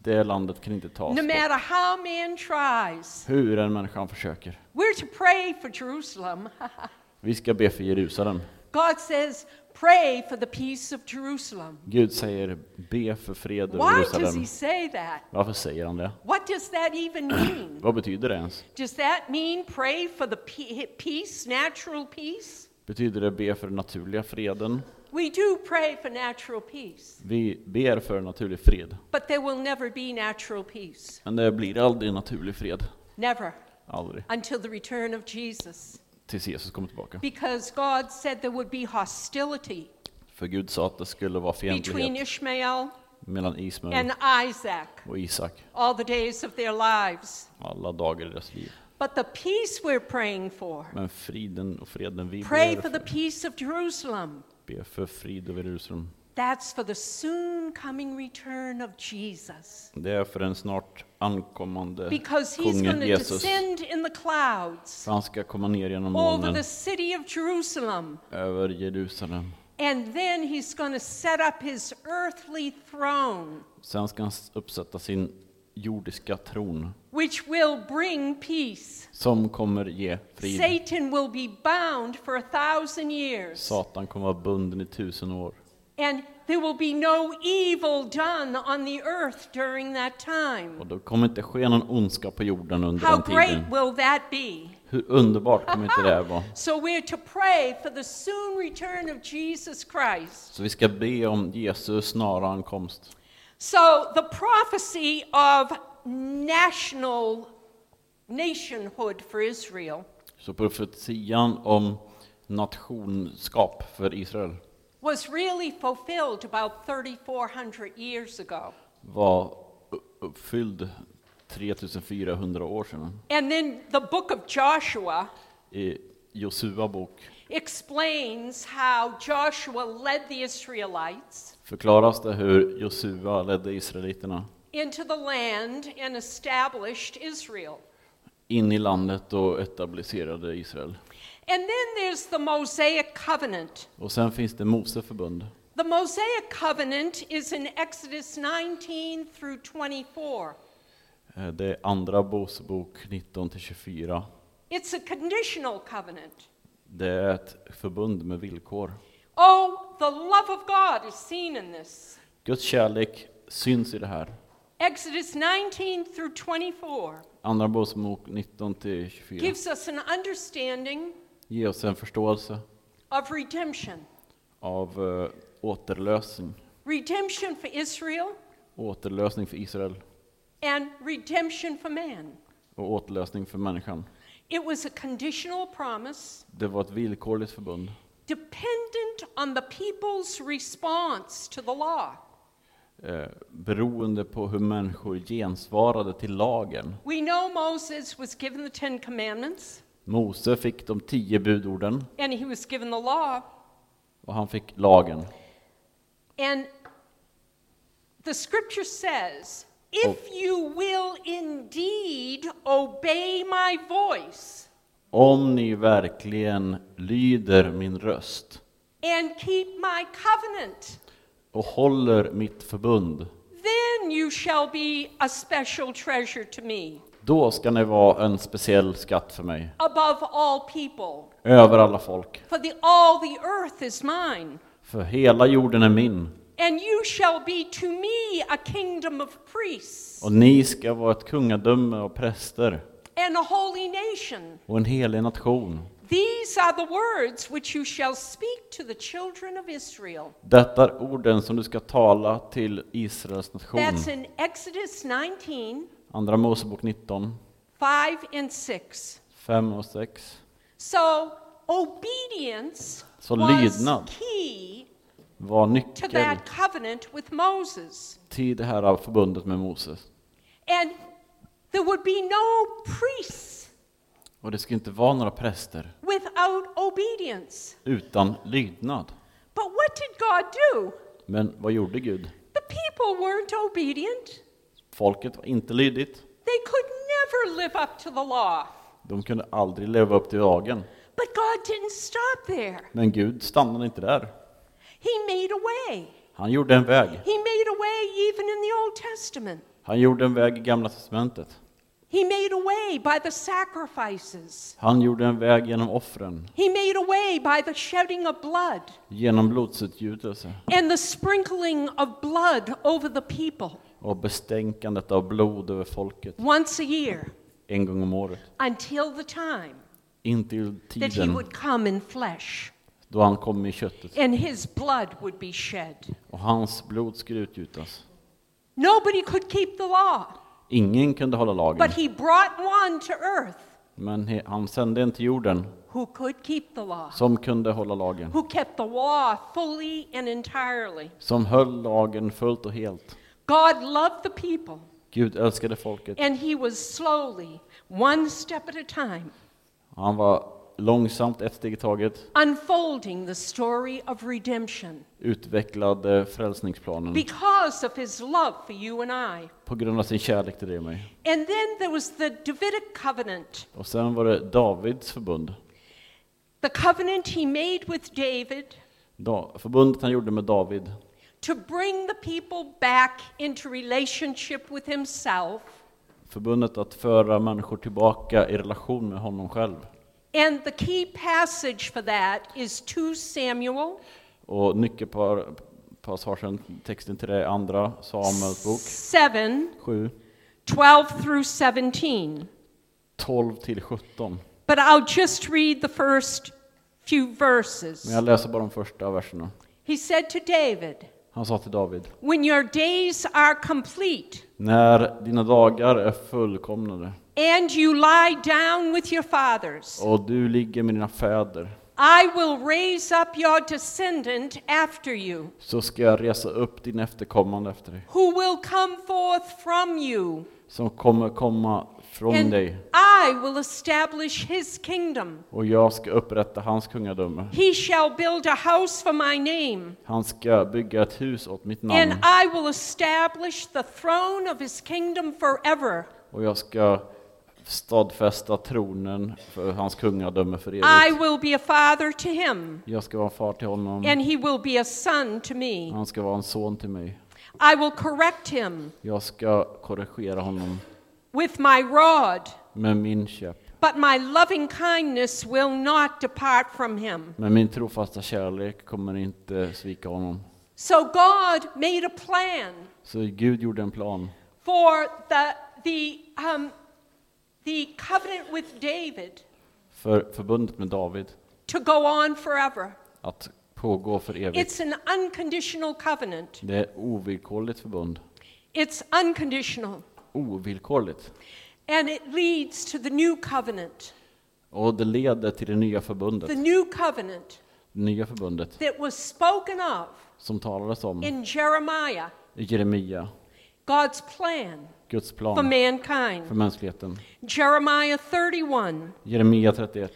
Speaker 1: Det landet kan inte tas
Speaker 2: no
Speaker 1: bort.
Speaker 2: matter how man tries.
Speaker 1: Hur en människan försöker.
Speaker 2: We're to pray for Jerusalem.
Speaker 1: Vi ska be för Jerusalem.
Speaker 2: God says, pray for the peace of Jerusalem.
Speaker 1: Gud säger be för fred över
Speaker 2: Why does
Speaker 1: Jerusalem.
Speaker 2: he say that?
Speaker 1: Varför säger han det?
Speaker 2: What does that even mean?
Speaker 1: Vad betyder det ens?
Speaker 2: Does that mean pray for the peace, natural peace?
Speaker 1: Betyder det be för den naturliga freden?
Speaker 2: We do pray for natural peace,
Speaker 1: Vi ber för naturlig fred.
Speaker 2: but there will never be natural peace.
Speaker 1: Men det blir aldrig naturlig fred.
Speaker 2: Never.
Speaker 1: Aldrig.
Speaker 2: Until the return of Jesus.
Speaker 1: Tills Jesus kommer tillbaka.
Speaker 2: Because God said there would be hostility
Speaker 1: För Gud sa att det skulle vara
Speaker 2: between
Speaker 1: fientlighet
Speaker 2: Ishmael
Speaker 1: mellan Ismael
Speaker 2: and Isaac
Speaker 1: och Isak
Speaker 2: all the days of their lives.
Speaker 1: alla dagar i deras liv.
Speaker 2: But the peace we're praying for,
Speaker 1: Men friden och freden vi
Speaker 2: pray
Speaker 1: ber
Speaker 2: for the
Speaker 1: för,
Speaker 2: peace of Jerusalem.
Speaker 1: ber för frid över Jerusalem.
Speaker 2: That's for the soon coming return of Jesus.
Speaker 1: Det är för en snart ankommande
Speaker 2: Because he's going
Speaker 1: kungen
Speaker 2: to
Speaker 1: Jesus.
Speaker 2: descend in the clouds
Speaker 1: Han ska komma ner genom
Speaker 2: over
Speaker 1: molnen
Speaker 2: the city of Jerusalem.
Speaker 1: över Jerusalem.
Speaker 2: And then he's going to set up his earthly throne,
Speaker 1: Sen ska han uppsätta sin jordiska tron
Speaker 2: which will bring peace.
Speaker 1: som kommer ge frid.
Speaker 2: Satan will be bound for 1,000 years.
Speaker 1: Satan kommer vara bunden i 1000 år.
Speaker 2: And there will be no evil done on the earth during that time.
Speaker 1: Och då kommer inte ske någon ondska på jorden under
Speaker 2: How
Speaker 1: den
Speaker 2: great
Speaker 1: tiden.
Speaker 2: will that be?
Speaker 1: Hur underbart kommer inte det vara?
Speaker 2: So we're to pray for the soon return of Jesus Christ.
Speaker 1: Så vi ska be om Jesus snara ankomst.
Speaker 2: So the prophecy of nationhood for Israel
Speaker 1: Så profetian om nationskap för Israel
Speaker 2: was really fulfilled about 3,400 years ago.
Speaker 1: var uppfylld 3400 år sedan.
Speaker 2: And then the book of Joshua
Speaker 1: I Josua bok
Speaker 2: explains how Joshua led the Israelites
Speaker 1: förklaras det hur Josua ledde israeliterna
Speaker 2: into the land and established Israel.
Speaker 1: in i landet och etablerade Israel.
Speaker 2: And then there's the Mosaic covenant.
Speaker 1: Och sen finns det Moseförbund.
Speaker 2: The Mosaic covenant is in Exodus 19 through 24.
Speaker 1: Det är andra Mosebok 19-24.
Speaker 2: It's a conditional covenant.
Speaker 1: Det är ett förbund med villkor.
Speaker 2: Oh, the love of God is seen in this.
Speaker 1: Guds kärlek syns i det här.
Speaker 2: Exodus 19 through 24
Speaker 1: Andra Mosebok 19-24
Speaker 2: gives us an understanding
Speaker 1: ger oss en förståelse
Speaker 2: of redemption.
Speaker 1: av återlösning.
Speaker 2: Redemption for Israel
Speaker 1: Återlösning för Israel
Speaker 2: and redemption for man.
Speaker 1: och återlösning för människan.
Speaker 2: It was a conditional promise
Speaker 1: Det var ett villkorligt förbund.
Speaker 2: dependent on the people's response to the law.
Speaker 1: Beroende på hur människor gensvarade till lagen.
Speaker 2: We know Moses was given the 10 commandments
Speaker 1: Mose fick de 10 budorden
Speaker 2: and he was given the law.
Speaker 1: och han fick lagen.
Speaker 2: And the scripture says, if you will indeed obey my voice
Speaker 1: Om ni verkligen lyder min röst
Speaker 2: and keep my covenant,
Speaker 1: och håller mitt förbund,
Speaker 2: then you shall be a special treasure to me
Speaker 1: då ska ni vara en speciell skatt för mig,
Speaker 2: above all people.
Speaker 1: över alla folk.
Speaker 2: For all the earth is mine.
Speaker 1: För hela jorden är min,
Speaker 2: And you shall be to me a kingdom of priests
Speaker 1: och ni ska vara ett kungadöme och präster
Speaker 2: and a holy nation.
Speaker 1: och en helig nation.
Speaker 2: These are the words which you shall speak to the children of Israel.
Speaker 1: Detta är orden som du ska tala till Israels nation.
Speaker 2: That's in Exodus 19,
Speaker 1: Andra Mosebok 19,
Speaker 2: 5 and 6.
Speaker 1: 5 och 6.
Speaker 2: So obedience
Speaker 1: Så
Speaker 2: was
Speaker 1: lydnad
Speaker 2: key
Speaker 1: var
Speaker 2: to
Speaker 1: nyckeln
Speaker 2: that covenant with Moses.
Speaker 1: till det här förbundet med Moses.
Speaker 2: And there would be no priests
Speaker 1: Och det ska inte vara några präster
Speaker 2: without obedience.
Speaker 1: utan lydnad.
Speaker 2: But what did God do?
Speaker 1: Men vad gjorde Gud?
Speaker 2: The people weren't obedient.
Speaker 1: Folket var inte lydigt.
Speaker 2: They could never live up to the law.
Speaker 1: De kunde aldrig leva upp till lagen.
Speaker 2: But God didn't stop there.
Speaker 1: Men Gud stannade inte där.
Speaker 2: He made a way.
Speaker 1: Han gjorde en väg.
Speaker 2: He made a way even in the Old Testament.
Speaker 1: Han gjorde en väg i Gamla testamentet.
Speaker 2: He made a way by the sacrifices.
Speaker 1: Han gjorde en väg genom offren,
Speaker 2: He made a way by the shedding of blood
Speaker 1: genom blodsutgjutelse
Speaker 2: and the sprinkling of blood over the people
Speaker 1: och bestänkandet av blod över folket
Speaker 2: once a year
Speaker 1: en gång om året.
Speaker 2: until the time
Speaker 1: Intill
Speaker 2: that he
Speaker 1: tiden
Speaker 2: would come in flesh
Speaker 1: då han kom i köttet
Speaker 2: and his blood would be shed.
Speaker 1: och hans blod skulle utgjutas.
Speaker 2: Nobody could keep the law,
Speaker 1: Ingen kunde hålla lagen,
Speaker 2: but he brought one to earth
Speaker 1: men han sände en till jorden
Speaker 2: who could keep the law,
Speaker 1: som kunde hålla lagen,
Speaker 2: who kept the law fully and entirely.
Speaker 1: som höll lagen fullt och helt.
Speaker 2: God loved the people,
Speaker 1: Gud älskade folket.
Speaker 2: and he was slowly, one step at a time,
Speaker 1: Han var långsamt, ett steg i taget,
Speaker 2: unfolding the story of redemption
Speaker 1: utvecklade frälsningsplanen
Speaker 2: because of his love for you and I.
Speaker 1: på grund av sin kärlek till dig och mig.
Speaker 2: And then there was the Davidic covenant,
Speaker 1: Och sen var det Davids förbund.
Speaker 2: the covenant he made with David
Speaker 1: Förbundet han gjorde med David
Speaker 2: to bring the people back into relationship with himself.
Speaker 1: förbundet att föra människor tillbaka i relation med honom själv.
Speaker 2: And the key passage for that is 2 Samuel
Speaker 1: Och nyckelpassagen, texten till det, andra Samuels bok
Speaker 2: 7,
Speaker 1: 7,
Speaker 2: 12 through 17.
Speaker 1: 12 till 17.
Speaker 2: But I'll just read the first few verses.
Speaker 1: Men jag läser bara de första verserna.
Speaker 2: He said to David,
Speaker 1: Han sa till David:
Speaker 2: when your days are complete
Speaker 1: när dina dagar är fullkomnade
Speaker 2: and you lie down with your fathers,
Speaker 1: och du ligger med dina fäder,
Speaker 2: I will raise up your descendant after you,
Speaker 1: så ska jag resa upp din efterkommande efter dig,
Speaker 2: who will come forth from you,
Speaker 1: som kommer komma från
Speaker 2: and
Speaker 1: dig,
Speaker 2: I will establish his kingdom.
Speaker 1: och jag ska upprätta hans kungadöme.
Speaker 2: He shall build a house for my name,
Speaker 1: Han ska bygga ett hus åt mitt
Speaker 2: and
Speaker 1: namn,
Speaker 2: I will establish the throne of his kingdom forever.
Speaker 1: och jag ska stadfästa tronen för hans kungadöme för
Speaker 2: I
Speaker 1: evigt.
Speaker 2: will be a father to him,
Speaker 1: Jag ska vara far till honom,
Speaker 2: and he will be a son to me.
Speaker 1: han ska vara en son till mig.
Speaker 2: I will correct him
Speaker 1: Jag ska korrigera honom
Speaker 2: with my rod,
Speaker 1: med min käpp,
Speaker 2: but my loving kindness will not depart from him.
Speaker 1: men min trofasta kärlek kommer inte svika honom.
Speaker 2: So God made a plan
Speaker 1: Så Gud gjorde en plan
Speaker 2: for the covenant with David
Speaker 1: för förbundet med David
Speaker 2: to go on forever.
Speaker 1: att pågå för evigt.
Speaker 2: It's an unconditional covenant.
Speaker 1: Det är ovillkorligt förbund.
Speaker 2: It's unconditional.
Speaker 1: Ovillkorligt.
Speaker 2: And it leads to the new covenant.
Speaker 1: Och det leder till det nya förbundet.
Speaker 2: The new covenant
Speaker 1: Det nya förbundet
Speaker 2: that was spoken of
Speaker 1: som talades om
Speaker 2: in Jeremiah,
Speaker 1: i Jeremia.
Speaker 2: God's plan
Speaker 1: Guds
Speaker 2: for
Speaker 1: plan för
Speaker 2: mankind.
Speaker 1: mänskligheten.
Speaker 2: Jeremiah 31,
Speaker 1: Jeremia 31,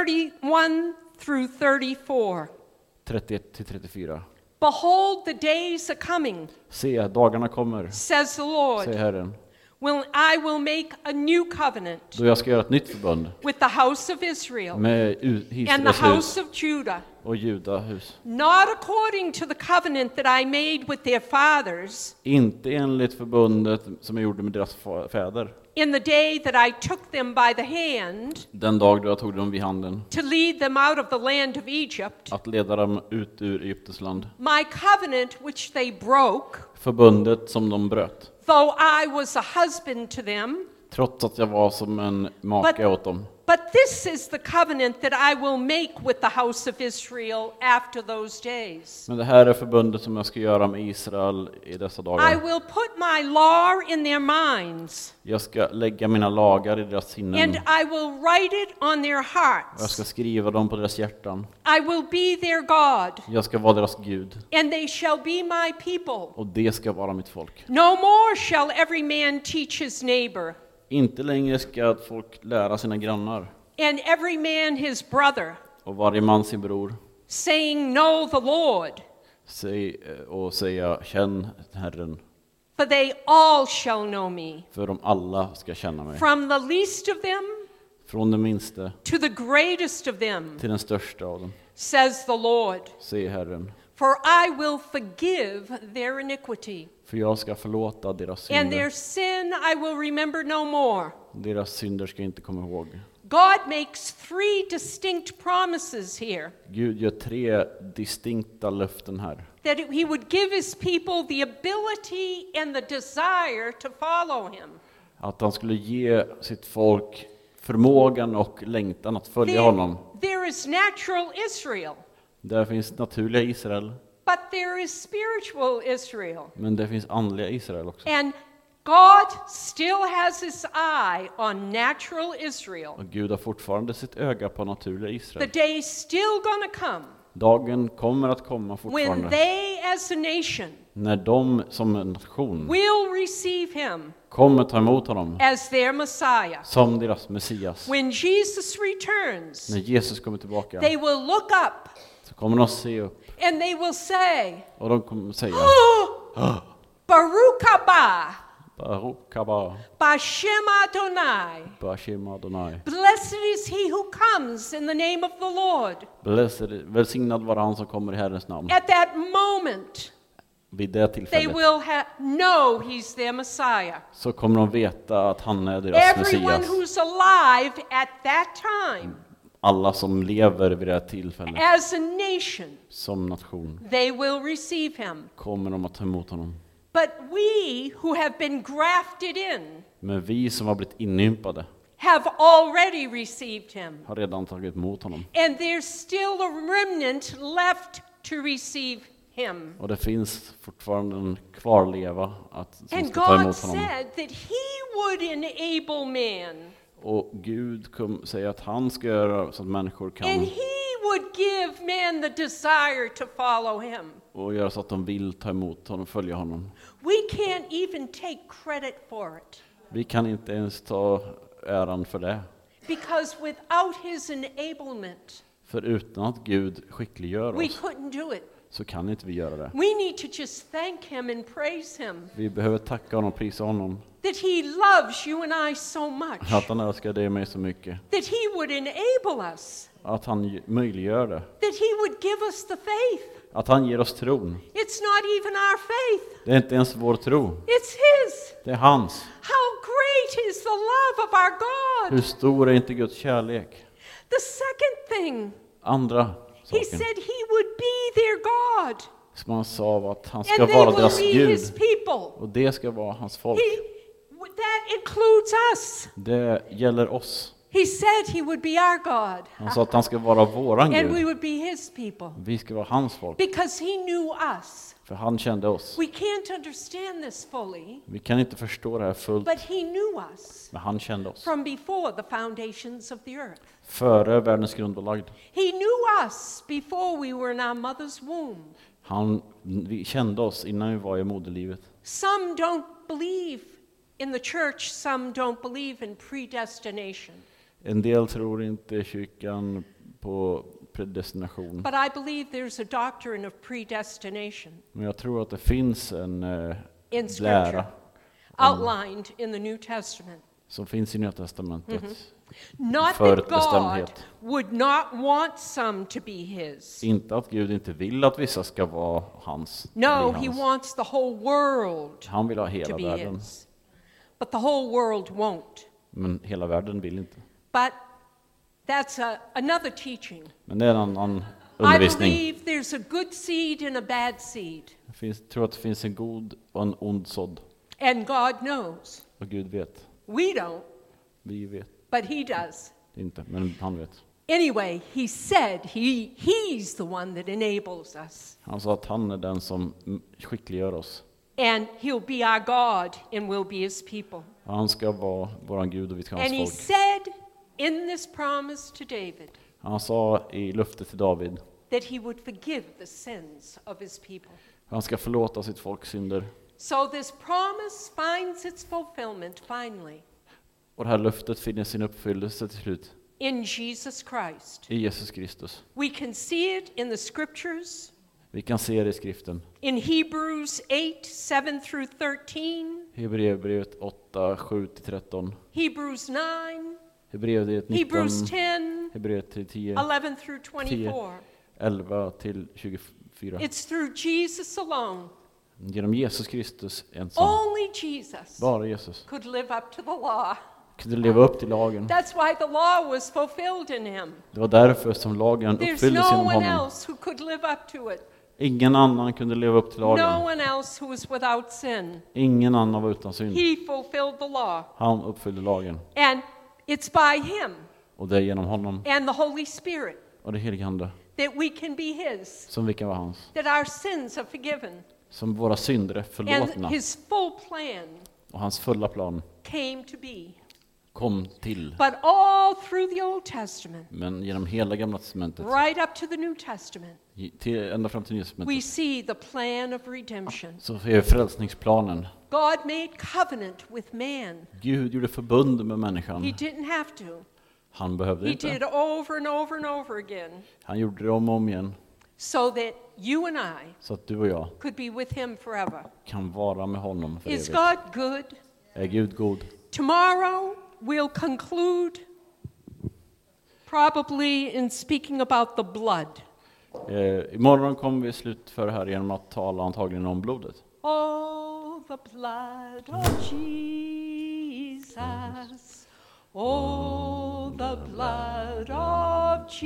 Speaker 2: 31 through 34.
Speaker 1: 31 till 34.
Speaker 2: Behold, the days are coming,
Speaker 1: Se, dagarna kommer,
Speaker 2: says the
Speaker 1: säger
Speaker 2: Lord,
Speaker 1: Herren,
Speaker 2: when I will make a new covenant
Speaker 1: då jag ska göra ett nytt förbund
Speaker 2: with the house of Israel
Speaker 1: med
Speaker 2: and the
Speaker 1: Israels hus
Speaker 2: house of Judah,
Speaker 1: och Judahus.
Speaker 2: not according to the covenant that I made with their fathers
Speaker 1: Inte enligt förbundet som jag gjorde med deras fäder.
Speaker 2: in the day that I took them by the hand
Speaker 1: Den dag då jag tog dem vid handen,
Speaker 2: to lead them out of the land of Egypt,
Speaker 1: att leda dem ut ur Egyptens land.
Speaker 2: my covenant which they broke,
Speaker 1: Förbundet som de bröt.
Speaker 2: though I was a husband to them,
Speaker 1: Trots att jag var som en make åt dem.
Speaker 2: but this is the covenant that I will make with the house of Israel after those days.
Speaker 1: Men det här är förbundet som jag ska göra med Israel i dessa
Speaker 2: I
Speaker 1: dagar.
Speaker 2: will put my law in their minds,
Speaker 1: Jag ska lägga mina lagar i deras sinnen.
Speaker 2: and I will write it on their
Speaker 1: Jag
Speaker 2: hearts.
Speaker 1: ska skriva dem på deras hjärtan.
Speaker 2: I will be their God,
Speaker 1: Jag ska vara deras Gud.
Speaker 2: and they shall be my people.
Speaker 1: Och det ska vara mitt folk.
Speaker 2: No more shall every man teach his neighbor,
Speaker 1: Inte längre ska folk lära sina grannar
Speaker 2: and every man his brother,
Speaker 1: och varje man sin bror
Speaker 2: saying, Know the Lord,
Speaker 1: och säga känn Herren.
Speaker 2: for they all shall know me,
Speaker 1: För de alla ska känna mig.
Speaker 2: from the least of them
Speaker 1: Från den minste
Speaker 2: to the greatest of them,
Speaker 1: till den största av dem.
Speaker 2: says the Lord.
Speaker 1: Säger Herren.
Speaker 2: For I will forgive their iniquity,
Speaker 1: För jag ska förlåta deras
Speaker 2: and their
Speaker 1: synder.
Speaker 2: sin I will remember no more.
Speaker 1: Deras synder ska jag inte komma ihåg.
Speaker 2: God makes 3 distinct promises here.
Speaker 1: Gud gör 3 distinkta löften här.
Speaker 2: That he would give his people the ability and the desire to follow him.
Speaker 1: Att han skulle ge sitt folk förmågan och längtan att följa honom.
Speaker 2: There is natural Israel,
Speaker 1: Där finns naturliga Israel,
Speaker 2: but there is spiritual Israel.
Speaker 1: men det finns andliga Israel också.
Speaker 2: And God still has his eye on natural Israel.
Speaker 1: Och Gud har fortfarande sitt öga på naturliga
Speaker 2: The
Speaker 1: Israel.
Speaker 2: day is still going to come
Speaker 1: Dagen kommer att komma
Speaker 2: when
Speaker 1: fortfarande
Speaker 2: they as a nation
Speaker 1: när de som en nation
Speaker 2: will receive him
Speaker 1: kommer ta emot honom
Speaker 2: as their Messiah.
Speaker 1: som deras Messias.
Speaker 2: When Jesus returns,
Speaker 1: När Jesus kommer tillbaka
Speaker 2: they will look up
Speaker 1: så kommer de se upp
Speaker 2: and they will say,
Speaker 1: och de kommer säga
Speaker 2: Baruch haba,
Speaker 1: Baruch haba,
Speaker 2: Bashem Adonai.
Speaker 1: Bashem Adonai.
Speaker 2: Blessed is he who comes in the name of the Lord.
Speaker 1: Välsignad vara han som kommer i Herrens namn.
Speaker 2: At that moment,
Speaker 1: Vid det
Speaker 2: they
Speaker 1: tillfället
Speaker 2: will know he's their Messiah.
Speaker 1: så kommer de veta att han är deras
Speaker 2: Everyone
Speaker 1: Messias.
Speaker 2: who's alive at that time,
Speaker 1: Alla som lever vid det här tillfället
Speaker 2: as a nation,
Speaker 1: som nation
Speaker 2: they will receive him.
Speaker 1: kommer de att ta emot honom.
Speaker 2: But we who have been grafted in
Speaker 1: Men vi som har blivit inympade
Speaker 2: have already received him.
Speaker 1: har redan tagit emot honom.
Speaker 2: And there's still a remnant left to receive him.
Speaker 1: Och det finns fortfarande en kvarleva som
Speaker 2: And
Speaker 1: ska ta
Speaker 2: God
Speaker 1: emot honom.
Speaker 2: said that he would enable man,
Speaker 1: Och Gud säger att han ska göra så att människor
Speaker 2: and
Speaker 1: kan
Speaker 2: he would give man the desire to follow him.
Speaker 1: och göra så att de vill ta emot honom och följa honom.
Speaker 2: We can't even take credit for it,
Speaker 1: Vi kan inte ens ta äran för det.
Speaker 2: because without his enablement,
Speaker 1: För utan att Gud skickliggör
Speaker 2: we
Speaker 1: oss
Speaker 2: couldn't do it.
Speaker 1: så kan inte vi göra det.
Speaker 2: We need to just thank him and praise him
Speaker 1: Vi behöver tacka honom och prisa honom.
Speaker 2: that he loves you and I so much,
Speaker 1: Att han älskar dig och mig så mycket.
Speaker 2: that he would enable us,
Speaker 1: Att han möjliggör det.
Speaker 2: that he would give us the faith.
Speaker 1: Att han ger oss tron.
Speaker 2: It's not even our faith,
Speaker 1: Det är inte ens vår tro.
Speaker 2: it's his.
Speaker 1: Det är hans.
Speaker 2: How great is the love of our
Speaker 1: Hur
Speaker 2: God.
Speaker 1: stor är inte Guds kärlek?
Speaker 2: The second thing,
Speaker 1: Andra
Speaker 2: he
Speaker 1: saken
Speaker 2: said he would be their God,
Speaker 1: som han sa var att han ska
Speaker 2: and they
Speaker 1: vara
Speaker 2: will
Speaker 1: deras
Speaker 2: be
Speaker 1: Gud.
Speaker 2: his people.
Speaker 1: Och det ska vara hans folk.
Speaker 2: That includes us.
Speaker 1: Det gäller oss.
Speaker 2: He said he would be our God,
Speaker 1: Han sa att han ska vara våran
Speaker 2: and we
Speaker 1: Gud.
Speaker 2: would be his people,
Speaker 1: Vi ska vara hans folk.
Speaker 2: because he knew us.
Speaker 1: För han kände oss.
Speaker 2: We can't understand this fully,
Speaker 1: Vi kan inte förstå det här fullt.
Speaker 2: but he knew us
Speaker 1: Men han kände oss.
Speaker 2: from before the foundations of the earth.
Speaker 1: Före världens grund var lagd.
Speaker 2: He knew us before we were in our mother's womb.
Speaker 1: Vi kände oss innan vi var i moderlivet.
Speaker 2: Some don't believe in the church, some don't believe in predestination.
Speaker 1: En del tror inte i kyrkan på predestination.
Speaker 2: But I believe there's a doctrine of predestination
Speaker 1: Men jag tror att det finns en
Speaker 2: in
Speaker 1: lära
Speaker 2: Scripture outlined in the New Testament.
Speaker 1: som finns i Nya Testamentet.
Speaker 2: Not
Speaker 1: För
Speaker 2: that God
Speaker 1: bestämdhet.
Speaker 2: would not want some to be his.
Speaker 1: Inte att Gud inte vill att vissa ska vara hans.
Speaker 2: No,
Speaker 1: bli
Speaker 2: he
Speaker 1: hans.
Speaker 2: wants the whole world
Speaker 1: Han vill ha
Speaker 2: to
Speaker 1: hela
Speaker 2: be
Speaker 1: världen.
Speaker 2: his. But the whole world won't.
Speaker 1: Men hela världen vill inte.
Speaker 2: But that's another teaching.
Speaker 1: Men det är en annan
Speaker 2: I
Speaker 1: undervisning.
Speaker 2: believe there's a good seed and a bad seed.
Speaker 1: Jag tror att det finns en god och en ond sådd.
Speaker 2: And God knows.
Speaker 1: Och Gud vet.
Speaker 2: We don't,
Speaker 1: Vi vet
Speaker 2: but he does.
Speaker 1: inte, men han vet.
Speaker 2: Anyway, he said he's the one that enables us.
Speaker 1: Han sa att han är den som skickliggör oss.
Speaker 2: And he'll be our God and we'll be his people.
Speaker 1: Han ska vara våran Gud och vi ska vara
Speaker 2: And he
Speaker 1: hans folk.
Speaker 2: said in this promise to David
Speaker 1: Han sa i löftet till David
Speaker 2: that he would forgive the sins of his people.
Speaker 1: han ska förlåta sitt folks synder.
Speaker 2: So this promise finds its fulfillment finally
Speaker 1: Och det här löftet finner sin uppfyllelse till slut
Speaker 2: in Jesus Christ.
Speaker 1: i Jesus Kristus.
Speaker 2: We can see it in the scriptures,
Speaker 1: Vi kan se det i skriften.
Speaker 2: in Hebrews 8, 7 through 13,
Speaker 1: Hebreerbrevet 8, 7-13.
Speaker 2: Hebrews 9,
Speaker 1: Hebreerbrevet 19.
Speaker 2: Hebrews 10,
Speaker 1: Hebreerbrevet 10,
Speaker 2: 11 through 24.
Speaker 1: 11 till 20, 4.
Speaker 2: It's through Jesus alone.
Speaker 1: Genom Jesus Kristus ensam.
Speaker 2: Only Jesus
Speaker 1: Bara Jesus
Speaker 2: could live up to the law.
Speaker 1: kunde leva upp till lagen.
Speaker 2: That's why the law was fulfilled in him.
Speaker 1: Det var därför som lagen
Speaker 2: There's
Speaker 1: uppfylldes
Speaker 2: no
Speaker 1: genom
Speaker 2: one
Speaker 1: honom.
Speaker 2: else who could live up to it.
Speaker 1: Ingen annan kunde leva upp till
Speaker 2: No
Speaker 1: lagen.
Speaker 2: one else who was without sin.
Speaker 1: Ingen annan var utan synd.
Speaker 2: He fulfilled the law.
Speaker 1: Han uppfyllde lagen.
Speaker 2: And it's by him
Speaker 1: Och det är genom honom
Speaker 2: and the Holy Spirit
Speaker 1: och det helige Ande
Speaker 2: that we can be his,
Speaker 1: som vi kan vara hans.
Speaker 2: that our sins are forgiven.
Speaker 1: Som våra synder är
Speaker 2: And
Speaker 1: förlåtna.
Speaker 2: his full plan
Speaker 1: Och hans fulla plan
Speaker 2: came to be.
Speaker 1: kom till.
Speaker 2: But all through the Old Testament,
Speaker 1: Men genom hela Gamla testamentet,
Speaker 2: right up to the New Testament,
Speaker 1: ända fram till Nya
Speaker 2: we
Speaker 1: testamentet,
Speaker 2: see the plan of redemption.
Speaker 1: så är frälsningsplanen.
Speaker 2: God made covenant with man.
Speaker 1: Gud gjorde förbund med
Speaker 2: He
Speaker 1: människan.
Speaker 2: didn't have to.
Speaker 1: Han behövde
Speaker 2: He did
Speaker 1: inte.
Speaker 2: over and over and over again
Speaker 1: Han gjorde det om och om igen.
Speaker 2: so that you and I
Speaker 1: Så att du och jag
Speaker 2: could be with him forever.
Speaker 1: kan vara med honom för
Speaker 2: Is
Speaker 1: evigt.
Speaker 2: God good?
Speaker 1: Är Gud god?
Speaker 2: Tomorrow we'll conclude probably in speaking about the blood.
Speaker 1: Imorgon kommer vi slutföra här genom att tala antagligen om blodet.
Speaker 2: Oh, the blood of Jesus. Oh, the blood of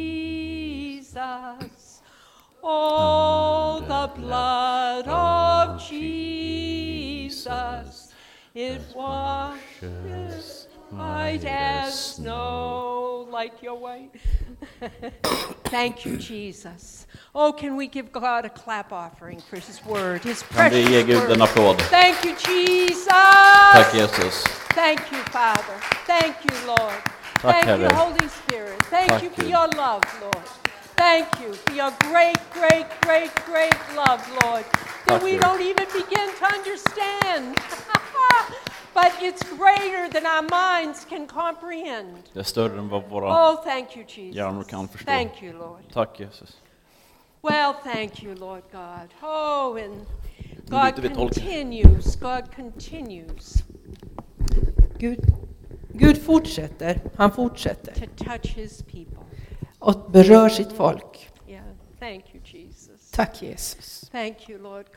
Speaker 2: Jesus. Oh, the blood of Jesus. It washes white as snow, like your white. Thank you, Jesus. Oh, can we give God a clap offering for his word, his
Speaker 1: Kan vi ge
Speaker 2: precious
Speaker 1: Gud en
Speaker 2: word?
Speaker 1: applåd?
Speaker 2: Thank you, Jesus.
Speaker 1: Tack Jesus.
Speaker 2: Thank you, Father. Thank you, Lord.
Speaker 1: Tack,
Speaker 2: Thank you,
Speaker 1: Herre.
Speaker 2: Holy Spirit. Thank
Speaker 1: Tack,
Speaker 2: you for
Speaker 1: Gud.
Speaker 2: your love, Lord. Thank you for your great, great, great, great love, Lord, that
Speaker 1: Tack,
Speaker 2: we
Speaker 1: Gud.
Speaker 2: don't even begin to understand. But it's greater than our minds can comprehend.
Speaker 1: Det är större än vad våra
Speaker 2: Oh, thank you,
Speaker 1: hjärnor
Speaker 2: Jesus.
Speaker 1: kan förstå.
Speaker 2: Thank you, Lord.
Speaker 1: Tack Jesus.
Speaker 2: Well, thank you, Lord God. Oh, and
Speaker 1: byter
Speaker 2: God
Speaker 1: vi tolk.
Speaker 2: continues. God continues
Speaker 3: Gud fortsätter, han fortsätter
Speaker 2: to touch his people.
Speaker 3: och berör sitt folk.
Speaker 2: Yeah. Thank you, Jesus.
Speaker 3: Tack Jesus.
Speaker 2: Thank you, Lord God.